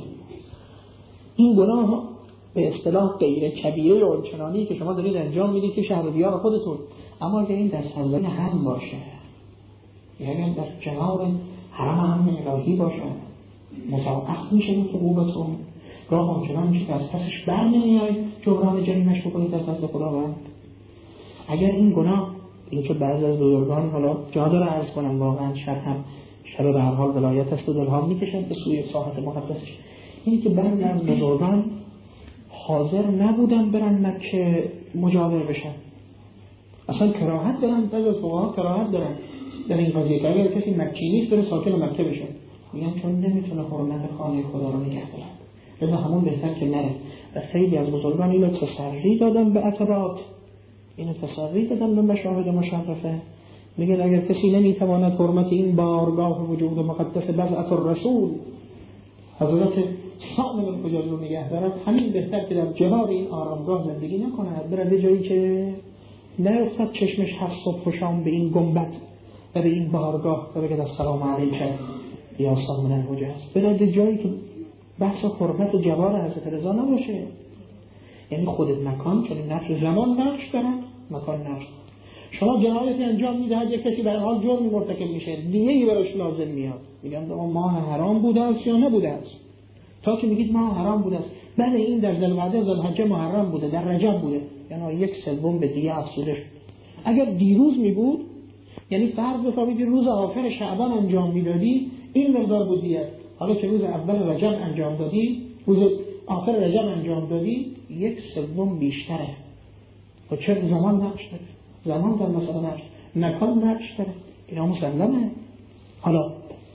این گناه به اصطلاح غیر کبیره و اونچنانی که شما دارید انجام میدید که شهر و دیار خودتون، اما اگر این در سرزمین حرم باشه، یعنی در کنار حرم هم الهی باشه، مضاعف میشه این عقوبتون. راه اونچنان میشه که از پسش بر نمیای جبران جریمش بکنید در دست خداوند. اگر این گناه، این که بعضی از بزرگان حالا جا داره عرض کنم واقعا شب هم شب به هر حال ولایت است و دلها میکشند به سوی ساحت مقدسش، اینی که بعضی از بزرگان حاضر نبودن برن مکه مجاور بشن، اصلا کراهت دارن، بعضی از فقها کراهت دارن در این قضیه که اگر کسی مکی نیست بره ساکن مکه بشه، میگن چون نمیتونه حرمت خانه خدا رو نگه داره، لذا همون بهتر که نره. و خیلی از بزرگان اینو تسری دادن به عتبات، اینو تسری دادن به مشاهد مشرفه، میگن اگر کسی نمیتواند حرمت این بارگاه وجود مقدس بضعت الرسول حضرت صاحب الحجاج رو نگه دارد، همین بهتر که در جوار این آرامگاه زندگی نکند، بره به جایی که نیفتد چشمش هر صبح و شام به این گنبد و به این بارگاه و بگه السلام علیکم یا صاحب الحجاج، بره به جایی که بحث حرمت و جوار حضرت رضا نباشه. یعنی خودت مکان چون نقش زمان نقش دارن، مکان نقش. شما جنایتی انجام میدهد، یک کسی در حال جرمی مرتکب میشه، دیگه‌ای براش لازم میاد، میگن ماه حرام بوده است یا نبوده است، تا که میگید ماه حرام بوده است، بله این در ذوالقعده ذوالحجه محرم بوده، در رجب بوده، یعنی یک سوم به دیگه افزوده شد. اگر دیروز میبود، یعنی فرض بفرمایید روز آخر شعبان انجام میدادی، این مقدار بود دیگه. حالا که روز اول رجب انجام دادی، روز آخر رجب انجام دادی، یک سوم بیشتره. و چه زمان نقش داره؟ زمان در مثلا نقش، مکان نقش داره، اینا مسلمه. حالا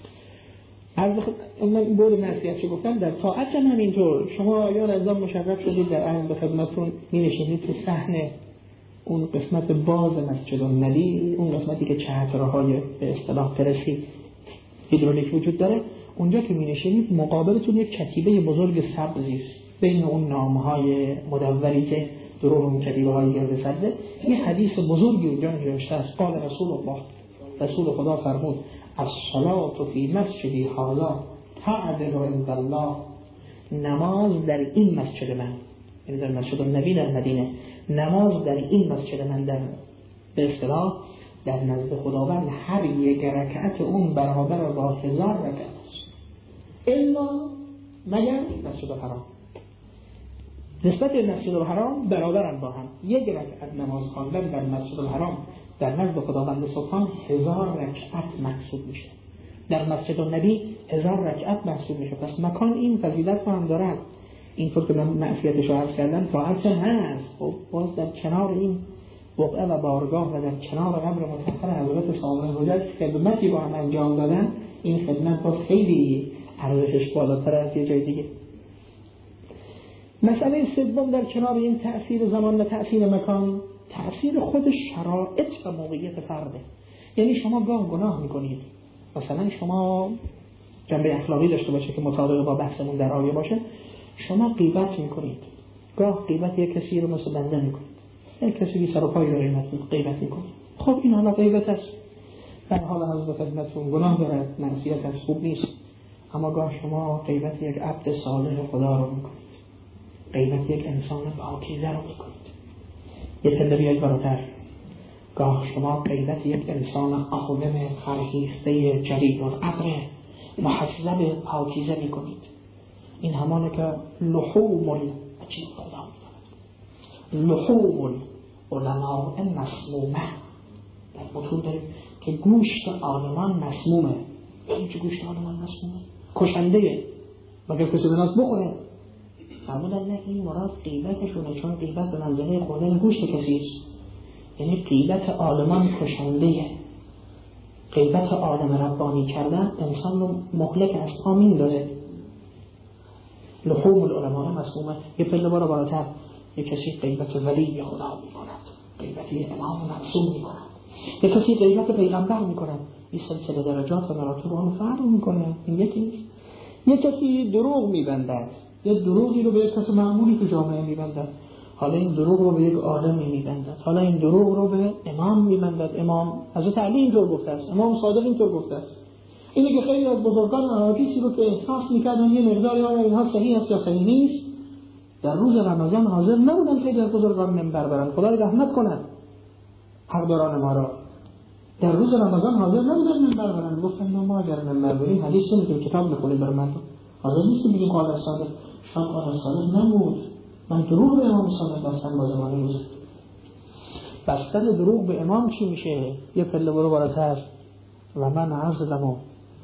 عرض خود من بود معصیت چه گفتم، در طاعت هم همینطور. شما یا نظام مشرف شدید در عین به خدمتتون می‌نشینید تو صحنه اون قسمت باز مسجد النبی، اون قسمتی که چهارراهای به اصطلاح پرسی هیدرولیک وجود داره، اونجا که می‌نشینید مقابلتون یک کتیبه بزرگ سبزی است، بین اون نام‌های مدوری که در اون کتیبه‌های گرد سبزه یه حدیث بزرگی اونجا نوشته است. قال رسول الله، رسول خدا فرمود الصلاة فی مسجدی هذا تعدل عند الله، نماز در این مسجد من، یعنی در مسجد النبی در مدینه، نماز در این مسجد من در به اصطلاح در نزد خداوند هر یک رکعت اون برابر با هزار رکعت است، الا مگر مسجد الحرام. نسبت به مسجد الحرام برابرن با هم. یک رکعت نماز خواندن در مسجد الحرام در نزد خداوند سبحان هزار رکعت محسوب میشه، در مسجد النبی هزار رکعت محسوب میشه. پس مکان این فضیلت رو هم دارد. اینطور که من معصیتش رو عرض کردم طاعت هست. خب باز در کنار این بقعه و بارگاه و در کنار قبر مطهر حضرت صاحب الحجاج خدمتی با هم انجام دادن، این خدمت باز خیلی ارزشش بالاتر از یه جای دیگه. مسئله سوم در کنار این تأثیر زمان و تأثیر مکان، تأثیر خود شرایط و موقعیت فرده. یعنی شما گاه گناه میکنید، مثلا شما جنبه اخلاقی داشته باشه که مطابق با بحثمون در آیه باشه، شما غیبت میکنید، گاه غیبت یک کسی رو مثل بنده میکنید، یک کسی بی سر و پای رو غیبت میکنید. خب این حالا غیبت است، در حال حضرت خدمتتون گناه دارد، معصیت است، خوب نیست. اما گاه شما غیبت یک عبد صالح خدا رو میکنید، غیبت یک انسان پاکیزه رو میکنید. یه پله بیاید بالاتر، گاه شما غیبت یک انسان عالم فرهیخته جلیل القدر محجب پاکیزه میکنید. این همانه که لحوم العجیب خدا میدارد، لحوم العلماء مسمومه، در متون داریم که گوشت عالمان مسمومه. این چه گوشت عالمان مسمومه؟ کشنده، مگر کسی به ناس بخوره؟ فرمودن نه، این مراد غیبتشونه، چون غیبت به منزله خوردن گوشت کسیست. یعنی غیبت عالمان کشنده، غیبت عالم ربانی کردن انسان رو مهلک از پا میندازه. لحوم العلماء مسمومه. یه پله بارا بالاتر، یه کسی غیبت ولی خدا میکند، غیبت یه امام معصوم میکند، یه کسی غیبت پیغمبر میکند. این سلسله درجات و مراتب آن فرق میکنه. این یکی نیست. یه کسی دروغ میبندد، یه دروغی رو به یک کس معمولی تو جامعه میبندد، حالا این دروغ رو به یک آدمی میبندد، حالا این دروغ رو به امام میبندد. امام حضرت علی اینطور گفته است، امام صادق اینطور گفته است. اینه که خیلی از بزرگان احادیثی رو که احساس میکردن یه مقداری آیا اینها صحیح است یا صحیح نیست، در روز رمضان حاضر نبودن خیلی از بزرگان منبر برن. خدا رحمت کند حقداران ما را. در روز رمضان حاضر نبودن منبر برن، گفتن ما اگر منبر بریم حدیث نمیگیم، کتاب میخونیم برای مردم، حاضر نیستیم بگیم قال صادق. شام قال صادق نمود، من دروغ به امام صادق بستن با زمان روزه. بستن دروغ به امام چی میشه؟ یه پله برو بالاتر، و من اظلم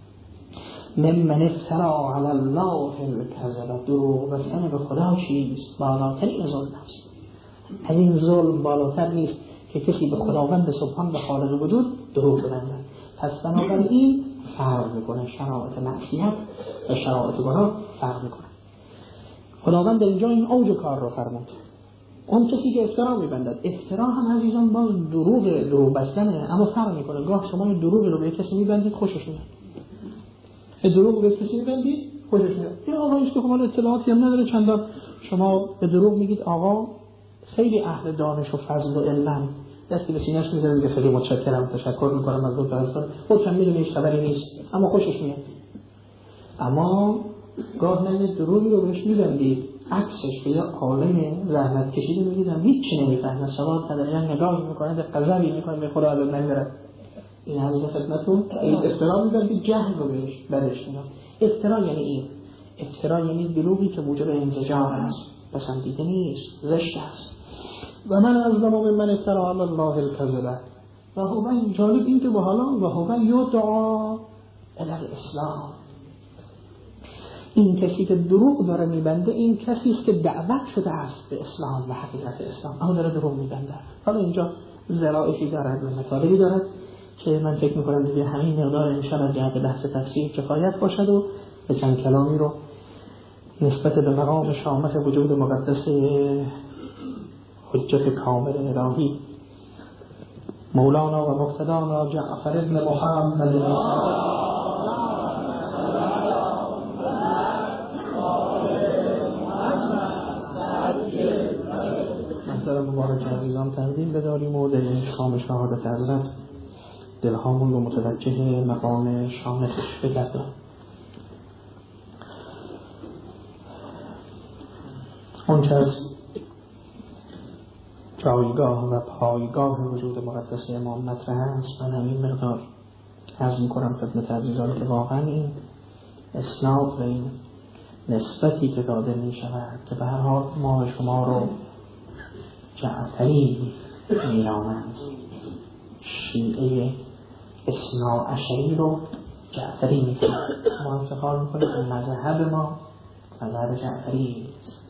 ممن افترا علی الله الکذب. دروغ بستن به خدا چیست؟ بالاترین ظلم است. از این ظلم بالاتر نیست که کسی به خداوند سبحان و خالق وجود دروغ بزند. پس بنابراین فرق میکنه، شرایط معصیت و شرایط گناه فرق میکنه. خداوند اینجا این اوج کار رو فرمود. اون کسی که افترا میبندد، افترا هم عزیزان باز دروغ، دروغ بستنه، اما فرق میکنه. گاه شما این دروغ رو به کسی میبندید خوشش میاد، این دروغ رو به کسی میبندید خوشش میاد. این آقا ایش که خمال اطلاعاتی هم نداره چندان، شما به دروغ میگید آقا خیلی اهل دانش و فضل و علم، دستی به سینه‌اش میذاره میگه خیلی متشکرم، تشکر میکنم از دکتر هستم، خودم میدونی هیچ خبری نیست، اما خوشش میاد. اما گاه نه دروغی رو بهش میبندید، عکسش که یا عالم زحمت کشیده میگیدم هیچی نمیفهمه، سواد نداره، نگاه میکنه، به قضاوی میکنه، به خدا عزت نمیبره. این حضرت خدمتون این افترا میبندید، جهل رو بهش برش میدن. افترا یعنی این، افترا یعنی دروغی که موجب انزجار است، پسندیده نیست، زشت است. و من اظلم ممن افترا علی الله الکذب. و هو این جالب این که با حالا و هو یدعا الی الاسلام. این کسی که دروغ داره میبنده، این کسی است که دعوت شده است به اسلام و حقیقت اسلام، اما داره دروغ میبنده. حالا اینجا ذرائعی دارد و مطالبی دارد که من فکر میکنم دیگه همین مقدار انشاء الله جهت بحث تفسیر کفایت باشد و به چند کلامی رو نسبت به مقام شامخ وجود مقدس حجت کامل الهی مولانا و مقتدانا جعفر ابن محمد محضر مبارک عزیزان تقدیم بداریم و در انتخام شهادت حضرت دلهامون رو متوجه مقام شامخش بگردیم. اون چه از جایگاه و پایگاه وجود مقدس امام مطرح است، من همین مقدار عرض میکنم خدمت عزیزان که واقعا این اسناد و این نسبتی که داده می شود که به هر حال ما شما رو جعفری می‌نامند، شیعه اثنا عشری رو جعفری می‌کنند. ما افتخار می‌کنیم که مذهب ما مذهب جعفری است.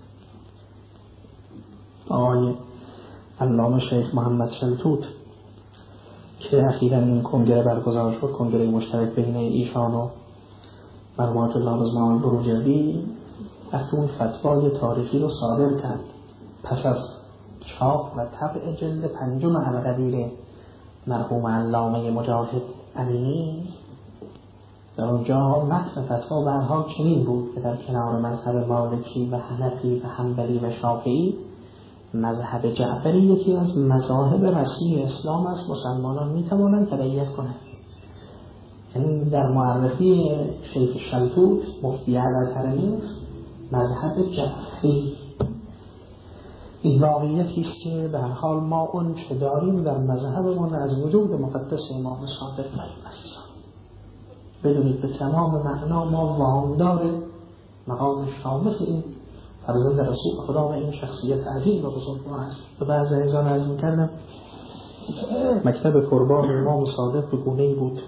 آقای علامه شیخ محمد شلتوت که اخیراً این کنگره برگزار شد، کنگره مشترک بین ایشان و مرحوم الله رضوان بروجردی، وقتی اون فتوای تاریخی رو صادر کرد پس از چاپ و طبع جلد پنجم ابوقبیل مرحوم علامه مجاهد امینی، در اونجا متن فتوا به هر حال چنین بود که در کنار مذهب مالکی و حنفی و حنبلی و شافعی، مذهب جعفری یکی از مذاهب رسمی اسلام است. مسلمانان میتوانند تبعیت کنند. یعنی در معرفی شیخ شلتوت مفتی اعلی‌الحرمین مذهب جعفری این واقعیتی است که به هر حال ما اون چه داریم در مذهبمون از وجود مقدس امام صادق داریم عزیزان. بدونید به تمام معنا ما وامدار مقام شامخ این فرزند رسول خدا و این شخصیت عظیم و بزرگوار است. به بعض ایزان عرض می‌کردم مکتب پربار امام صادق به گونه‌ای بود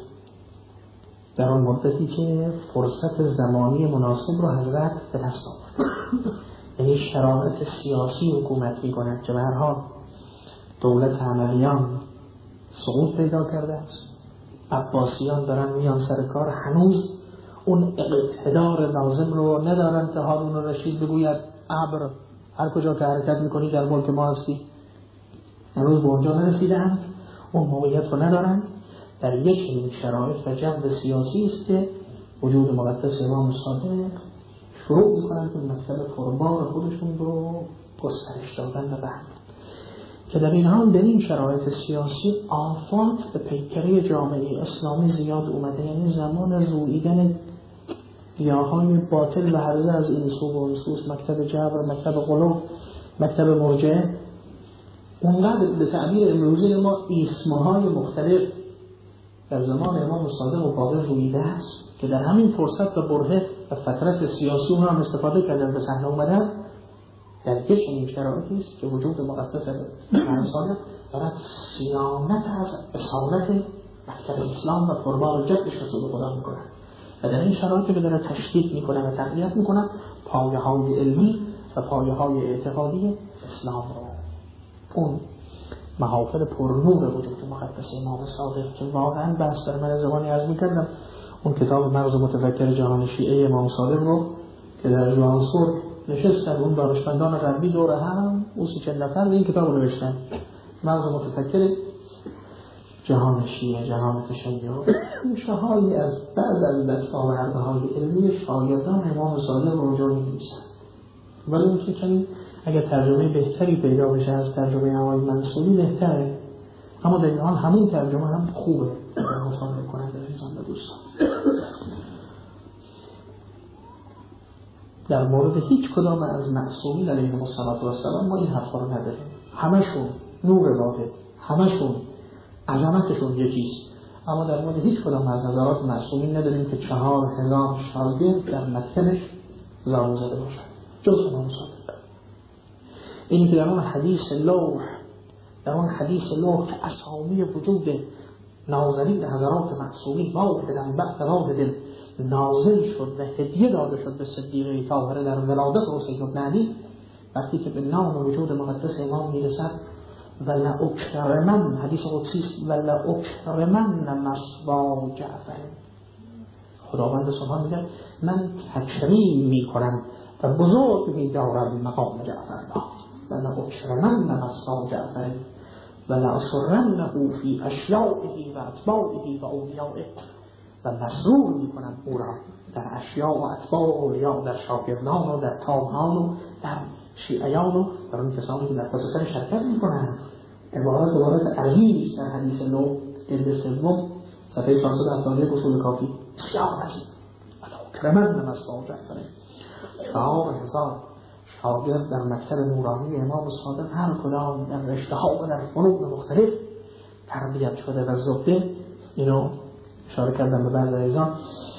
در آن مدتی که فرصت زمانی مناسب رو حضرت به دست آورد. یعنی شرایط سیاسی حکومت می‌کند که به هر حال دولت امویان سقوط پیدا کرده است، عباسیان دارن میان سر کار، هنوز اون اقتدار لازم رو ندارن که هارون الرشید بگوید ابر هر کجا که حرکت میکنی در ملک ما هستی. هنوز به اونجا نرسیدن، اون موقعیت رو ندارن. در یک این شرایط و جو سیاسی است که وجود مقدس امام صادق شروع میکنن که مکتب پربار خودشون رو گسترش دادن و بهبود، که در این حال در این شرایط سیاسی آفات به پیکره جامعه اسلامی زیاد اومده. یعنی زمان روییدن گیاهای باطل و هرزه از این سو و اون سو، مکتب جبر، مکتب غلو، مکتب مرجعه، اونقدر به تعبیر امروزی ما ایسماهای مختلف در زمان امام صادق و باقر رویده است که در همین فرصت و برهه و فترت سیاسی اونها هم استفاده کردن به صحنه اومدن. در یک این شرایطی است که وجود مقدس امام صادق دارد صیانت از اصالت مکتب اسلام و پربار جدش رسول خدا میکنه و در این شرایطی که داره تشدید میکنه و تقویت میکنه پایه های علمی و پایه های اعتقادی اسلام رو. اون محافل پرنور وجود مقدس امام صادق که واقعا بحث در من زمانی عرض میکردم، اون کتاب مغز متفکر جهان شیعه امام صادق رو که در جوانسور نشستن اون دانشمندان غربی دور هم او سی چند نفر این کتاب رو نوشتن، مغز متفکر جهان شیعه، جهان تشیع، شهایی از بعد از دستاوردهای علمی شاگردان امام صادق رو اونجا می‌نویسن. ولی اون که چنین اگر ترجمه بهتری پیدا بشه از ترجمه آقای منصوری بهتره، اما در این حال همون ترجمه هم خوبه مطالعه کننده عزیزان و دوستان. در مورد هیچ کدام از معصومین علیهم السلام ما این حرفا رو نداریم. همشون نور واحد، همشون عظمتشون یکیست، اما در مورد هیچ کدام از نظرات معصومین نداریم که چهار هزار شاگرد در مکتبش زانو زده باشن جز امام صادق. این که در اون حدیث لوح، در اون حدیث لوح که اسامی وجود ناظرین حضرات معصومین واحدن بعد واحد نازل شد و هدیه داده شد به صدیقه طاهره در ولادت حسین بن علی، وقتی که به نام وجود مقدس امام میرسد ولا اکرمن، حدیث قدسی است، ولا اکرمن مصبا جعفر، خداوند سبحان میگه من تکریم میکنم و بزرگ میدارم مقام جعفر، ولا اکرمن مصبا جعفر ولا اصرنه فی اشیائه و اتباعه و اولیائه، و مسرور میکنم او را در اشیاء و اتباع و اولیاء، در شاگردان و در تابعان و در شیعیان و در اون کسانی که در پسسر شرکت میکنند. عبارت عبارت عظیمی است در حدیث نو جلد سوم صفحه پانصد و هفتاد و یک اصول کافی، بسیار عظیم. ولا اکرمن مصبا جعفر، چهار هزار شاگرد در مکتب نورانی امام صادق هر کدام در رشته‌ها و در فنون مختلف تربیت شده و زبده. اینو اشاره کردم به بعض عزیزان.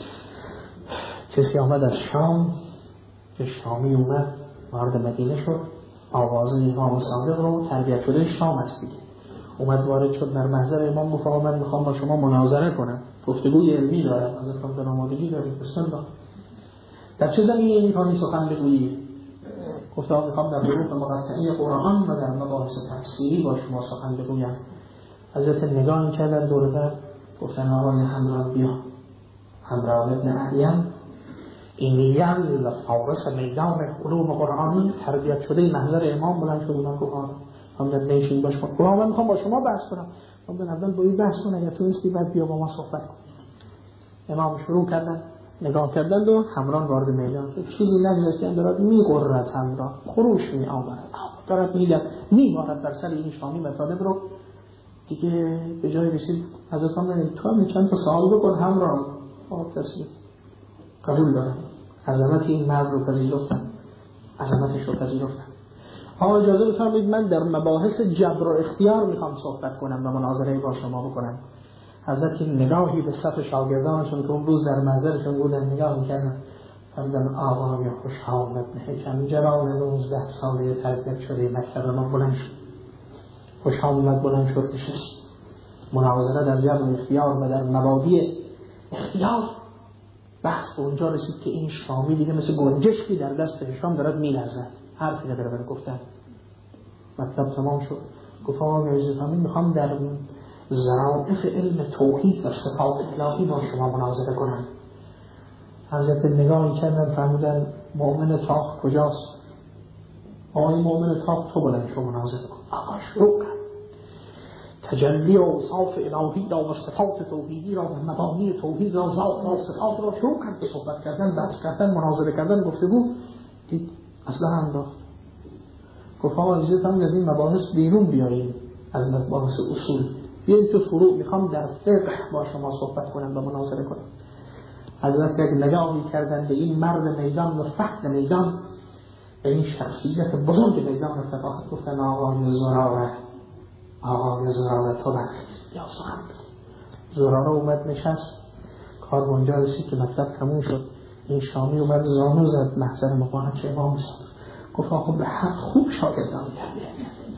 کسی آمد از شام، که شامی اومد وارد مدینه شد، آوازه امام صادق رو تربیت شده شام است دیگه، اومد وارد شد در محضر امام، گفت من میخوام با شما مناظره کنم، گفتگوی علمی دارم، از افراد در آمادگی داریم، بسم الله. در چه زمینه میخوانی سخن بگویی؟ گفت آقا میخوام در حروف مقطعه قرآن و در مباحث تفسیری با شما سخن بگویم. حضرت نگاه کردن دور بر، گفتن آقای همراه بیا، همراه ابن اعیم، این یل فارس میدان علوم قرآنی تربیت شده محضر امام بلند شد من گفت هم در نیشین باش کنم. من میخوام با شما بحث کنم. من به اول با این بحث کنم یا تو نیستی بعد بیا با ما صحبت کن. امام شروع کردن نگاه کردن و همران وارد میدان. چیزی نگذاشت که دارد میقررد همران خروش می آورد دارد میگرد میبارد بر سر این شامی مطالب رو دیگه به جای رسید حضرت هم تو هم چند تا سوال بکن همران آب تسلیم قبول دارم. عظمت این مرد رو پذیرفتن، عظمتش رو پذیرفتن. آقا اجازه بفرمایید من در مباحث جبر و اختیار میخوام صحبت کنم و مناظره با شما بکنم. حضرت نگاهی به صف شاگردانشون که اون روز در منزلشون بودن نگاه میکردن فرمودن آقای خوش آمد حکم جوان نوزده ساله تربیت شده مکتب ما بلند شد. خوش آمد بلند شد نشست. مناظره در جبر و اختیار و در مبادی اختیار بحث به اونجا رسید که این شامی دیگه مثل گنجشکی در دست هشام دارد میلرزد. حرفی نداره برای گفتن. مطلب تمام شد. گفت آقا میرزیدامی میخوام در ظرافت علم توحید و صفات الهی با شما مناظره کنم. حضرت نگاهی کردن فرمودن مؤمن تاق کجاست؟ آقای مؤمن تاق تو بلند شو مناظره کن. آقا شروع کرد تجلی و اوصاف الهی را و صفات توحیدی را و مبانی توحید را ذات را صفات را شروع کرد به صحبت کردن، بحث کردن، مناظره کردن، گفتگو. دید اصلا انداخت. گفت آقا عزیزت هم از این مباحث بیرون بیاییم از مباحث اصول. بیاییم تو فروع میخوام در فقه با شما صحبت کنم و مناظره کنم. حضرت یک نگاهی کردن به این مرد میدان و فحل میدان، به این شخصیت بزرگ میدان فقاهت، گفتن آقای زراره آقای زراره تو برخیز یا سخن بگو. زراره اومد نشست. کار اونجا رسید که مطلب تموم شد. این شامی اومد زانو زد محضر مبارک امام صادق. گفت آقا به حق خوب شاگردان تربیت کرد.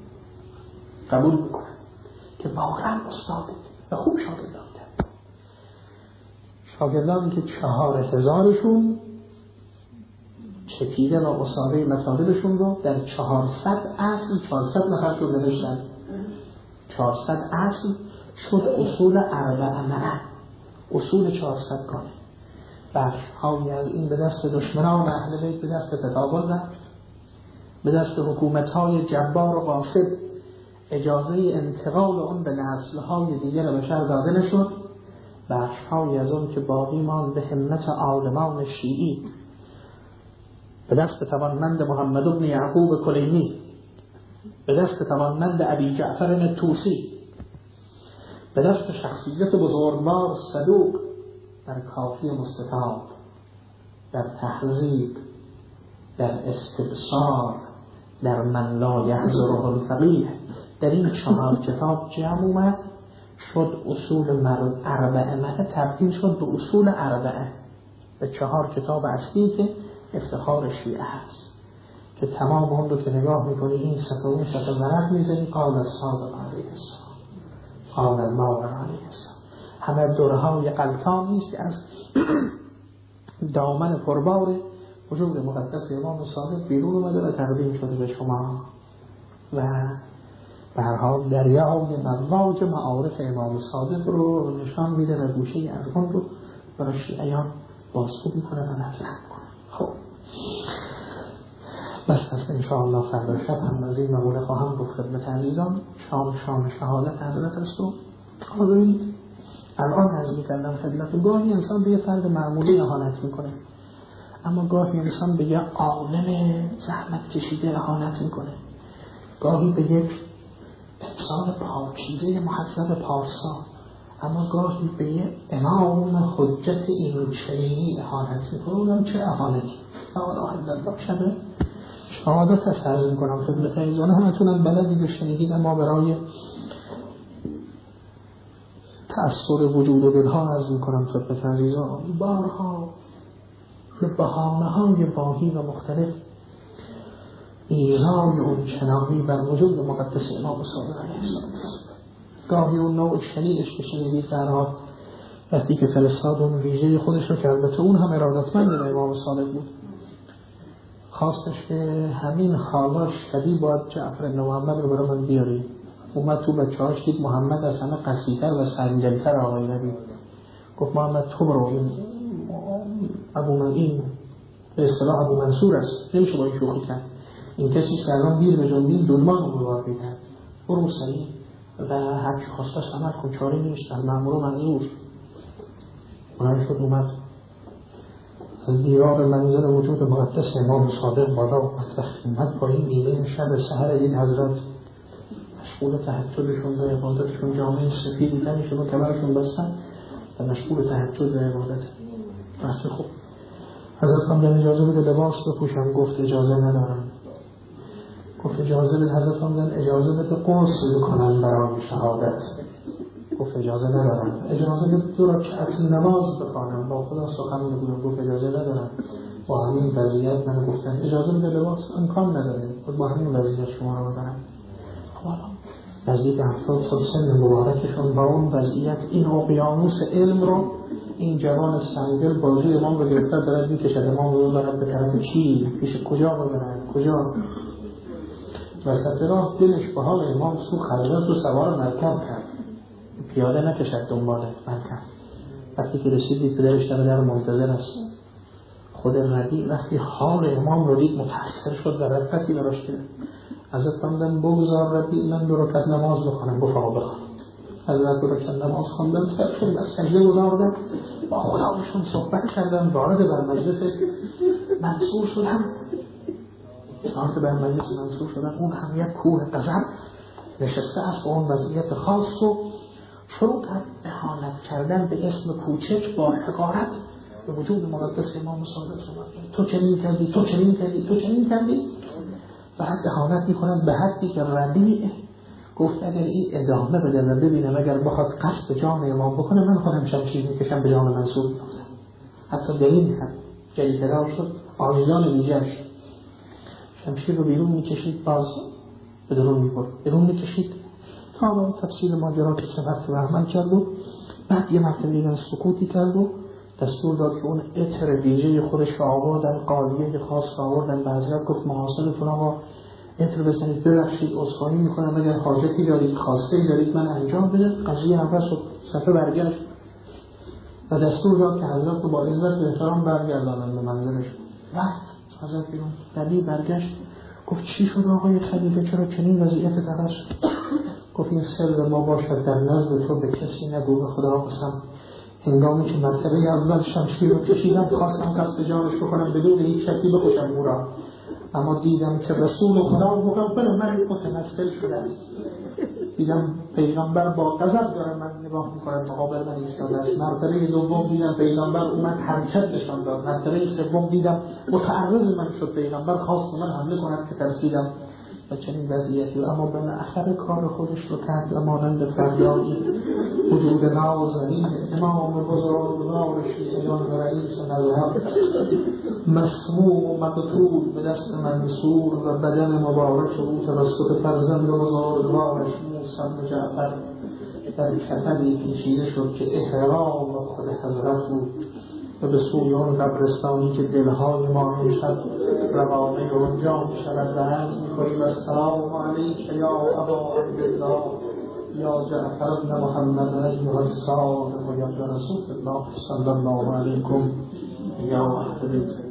قبول میکنم که واقعا استاد و خوب شاگردان کرد. شاگردانی که چهار هزارشون چکیده و مصابه مطالبشون رو در چهارصد اصل چهارصد نفر رو نوشتن. چهارصد اصل شد اصول اربعه معه، اصول چهارصد کانه. بخش‌هایی از این به دست دشمنان اهل بیت به دست تطاول رفت، به دست حکومت‌های جبار و غاصب اجازه انتقال اون به نسل‌های دیگر بشر داده نشد. بخش‌هایی از اون که باقی ماند به همت عالمان شیعی به دست توانمند محمد بن یعقوب کلینی، به دست توانمند ابی جعفر طوسی، به دست شخصیت بزرگوار صدوق در کافی مستطاب، در تهذیب، در استبصار، در من لا یحضره الفقیه، در این چهار کتاب جمع اومد شد اصول اربعه معه تبدیل شد به اصول اربعه، به چهار کتاب اصلی که افتخار شیعه هست که تمام اون رو که نگاه میکنی این صفحه اون صفحه ورق میزنی قال الصادق علیه السلام قال الماور علیه السلام. همه دوره های غلطان نیست که از دامن پربار وجود مقدس امام صادق بیرون اومده و تقدیم شده به شما و به هر حال دریای مواج معارف امام صادق رو نشان میده و گوشه از اون رو برای شیعیان بازخوب میکنه و مطرح میکنه. خب بس هست انشاءالله فردا شب هم از این مقوله خواهم گفت خدمت عزیزان. شام شام شهادت حضرت است و حالا ببینید الان عرض میکردم خدمت، گاهی انسان به یه فرد معمولی اهانت میکنه، اما گاهی انسان به یه عالم زحمت کشیده اهانت میکنه، گاهی به یک انسان پاکیزه محذب پارسا، اما گاهی به یه امام حجت این چنینی اهانت میکنه. اونم چه اهانتی؟ لا اله الا الله. شبه شهادت هست عرض میکنم خدمت عزیزان، همتونم بلدید و شنیدید، اما برای تأثیر وجود و دلها عرض میکنم خدمت عزیزان. بارها به بهانه های واهی و مختلف ایزای اون چنانی بر وجود مقدس امام صادق علیه السلام. گاهی اون نوع شنیدش که شنیدید درها وقتی که فرستاد اون ویژه خودش رو که البته اون هم ارادتمند امام صادق بود، خواستش که همین حالا شدید باید جعفر بن محمد رو برای من بیاری. اومد تو بچه هاش دید محمد از همه قصیتر و سنجلتر آقای نبی. گفت محمد تو برو این ابو من این به اصطلاح ابو منصور است، نمیشه با این شوخی کرد. این کسی که الان بیر به جنبین دلمان رو بوارد کرد، برو سریع و هر چی خواستش عمل کن، چاره نیست، المأمور منظور. بلند شد اومد از دیوار منزل وجود مقدس امام صادق بالا اومد، اومد پایین نیمه شب سحر دید حضرت مشغول تهجدشون و عبادتشون، جامعه سفید تنشون و کمرشون بستن و مشغول تهجد و عبادت. وقتی خب حضرت هم در اجازه بده لباس بپوشم، گفت اجازه ندارم. گفت اجازه بده، حضرت هم در اجازه بده غسل کنم برای شهادت. گفت اجازه ندارم. اجازه بده دو رکعت نماز بخوانم، با خدا سخن بگویم. گفت اجازه ندارم. با همین وضعیت من گفتن اجازه بده لباس، امکان نداره. گفت با همین وضعیت شما رو ببرم. نزدیک هفتاد سال سن مبارکشون با اون وضعیت این اقیانوس علم رو این جوان سنگل بازوی امام رو گرفته دارد میکشد، امام رو ببرد به طرف چی؟ پیش کجا ببرد؟ کجا؟ وسط راه دلش به حال امام سو خرجات رو سوار مرکب کرد، پیاده نکشد دنبال مرکب. وقتی که رسیدید پدرش در در منتظر است. خود ربیع وقتی حال امام رو دید متأثر شد و رفتی براش کرد. حضرت فرمودن بگذار ربیع من دو رکعت نماز بخونم. گفت آقا بخون. حضرت دو رکعت نماز خواندن، سرشون از سجده گذاردن، با خدایشون صحبت کردن، وارد بر مجلس منصور شدن. وارد بر مجلس منصور شدن، اون هم یک کوه غضب نشسته است، اون وضعیت خاص رو شروع کرد اهانت کردن به اسم کوچک با حقارت به وجود مقدس امام صادق. تو چنین کردی، تو چنین کردی، تو چنین کردی. بعد اهانت میکنند به حدی که ربیع گفت اگر این ادامه بده و ببینم اگر بخواد قصد جان امام بکنه من خودم شمشیر میکشم به جان منصور میافتم. حتی دلیل هم جلی تدار شد، آجزان ویژه‌اش شمشیر رو بیرون میکشید، باز به درون میبرد، بیرون میکشید تا با تفصیل ماجرات سبب رو عمل کرد و بعد یه مرتبه دیگر سکوتی کرد و دستور داد که اون عطر ویژه خودش رو آوردن، قالیه خاص آوردن به حضرت. گفت محاصلتون آقا عطر بزنید، ببخشید عذرخواهی میکنم اگر حاجتی دارید، خواسته دارید من انجام بده. قضیه اول صفحه برگشت و دستور داد که حضرت رو با عزت و احترام برگردانن به منزلش. رفت حضرت بیرون، ربیع برگشت گفت چی شد آقای خلیفه، چرا چنین وضعیت درست؟ گفت این سر ما باشد در نزد تو به کسی نگو، به خدا قسم هنگامی که مرتبه اول شمشیر رو کشیدم خواستم قصد جانش بکنم بدون هیچ شکی بکشم او را، اما دیدم که رسول خدا مقبل من متنزل شده است. دیدم پیغمبر با غضب داره من نگاه میکنه، مقابل من ایستاده است. مرتبه دوم دیدم پیغمبر اومد حرکت نشان داد. مرتبه سوم دیدم متعرض من شد، پیغمبر خواست من حمله کند که ترسیدم و چنین وضعیتی. اما به آخر کار خودش رو کرد و مانند فریادی وجود نازنین امام بزرگوار شیعیان و رئیس مذهب مسموم و مقتول به دست منصور و بدن مبارک او توسط فرزند بزرگوارش موسی بن جعفر در کفنی پیچیده شد که احرام خود حضرت بود و به سوی آن قبرستانی که دلهای ما امشب روانه و انجام شود و عرض می‌کنیم السلام علیک یا ابا عبدالله یا جعفر بن محمد ایها الصادق و یا رسول الله صلی الله علیکم یا اهل بیت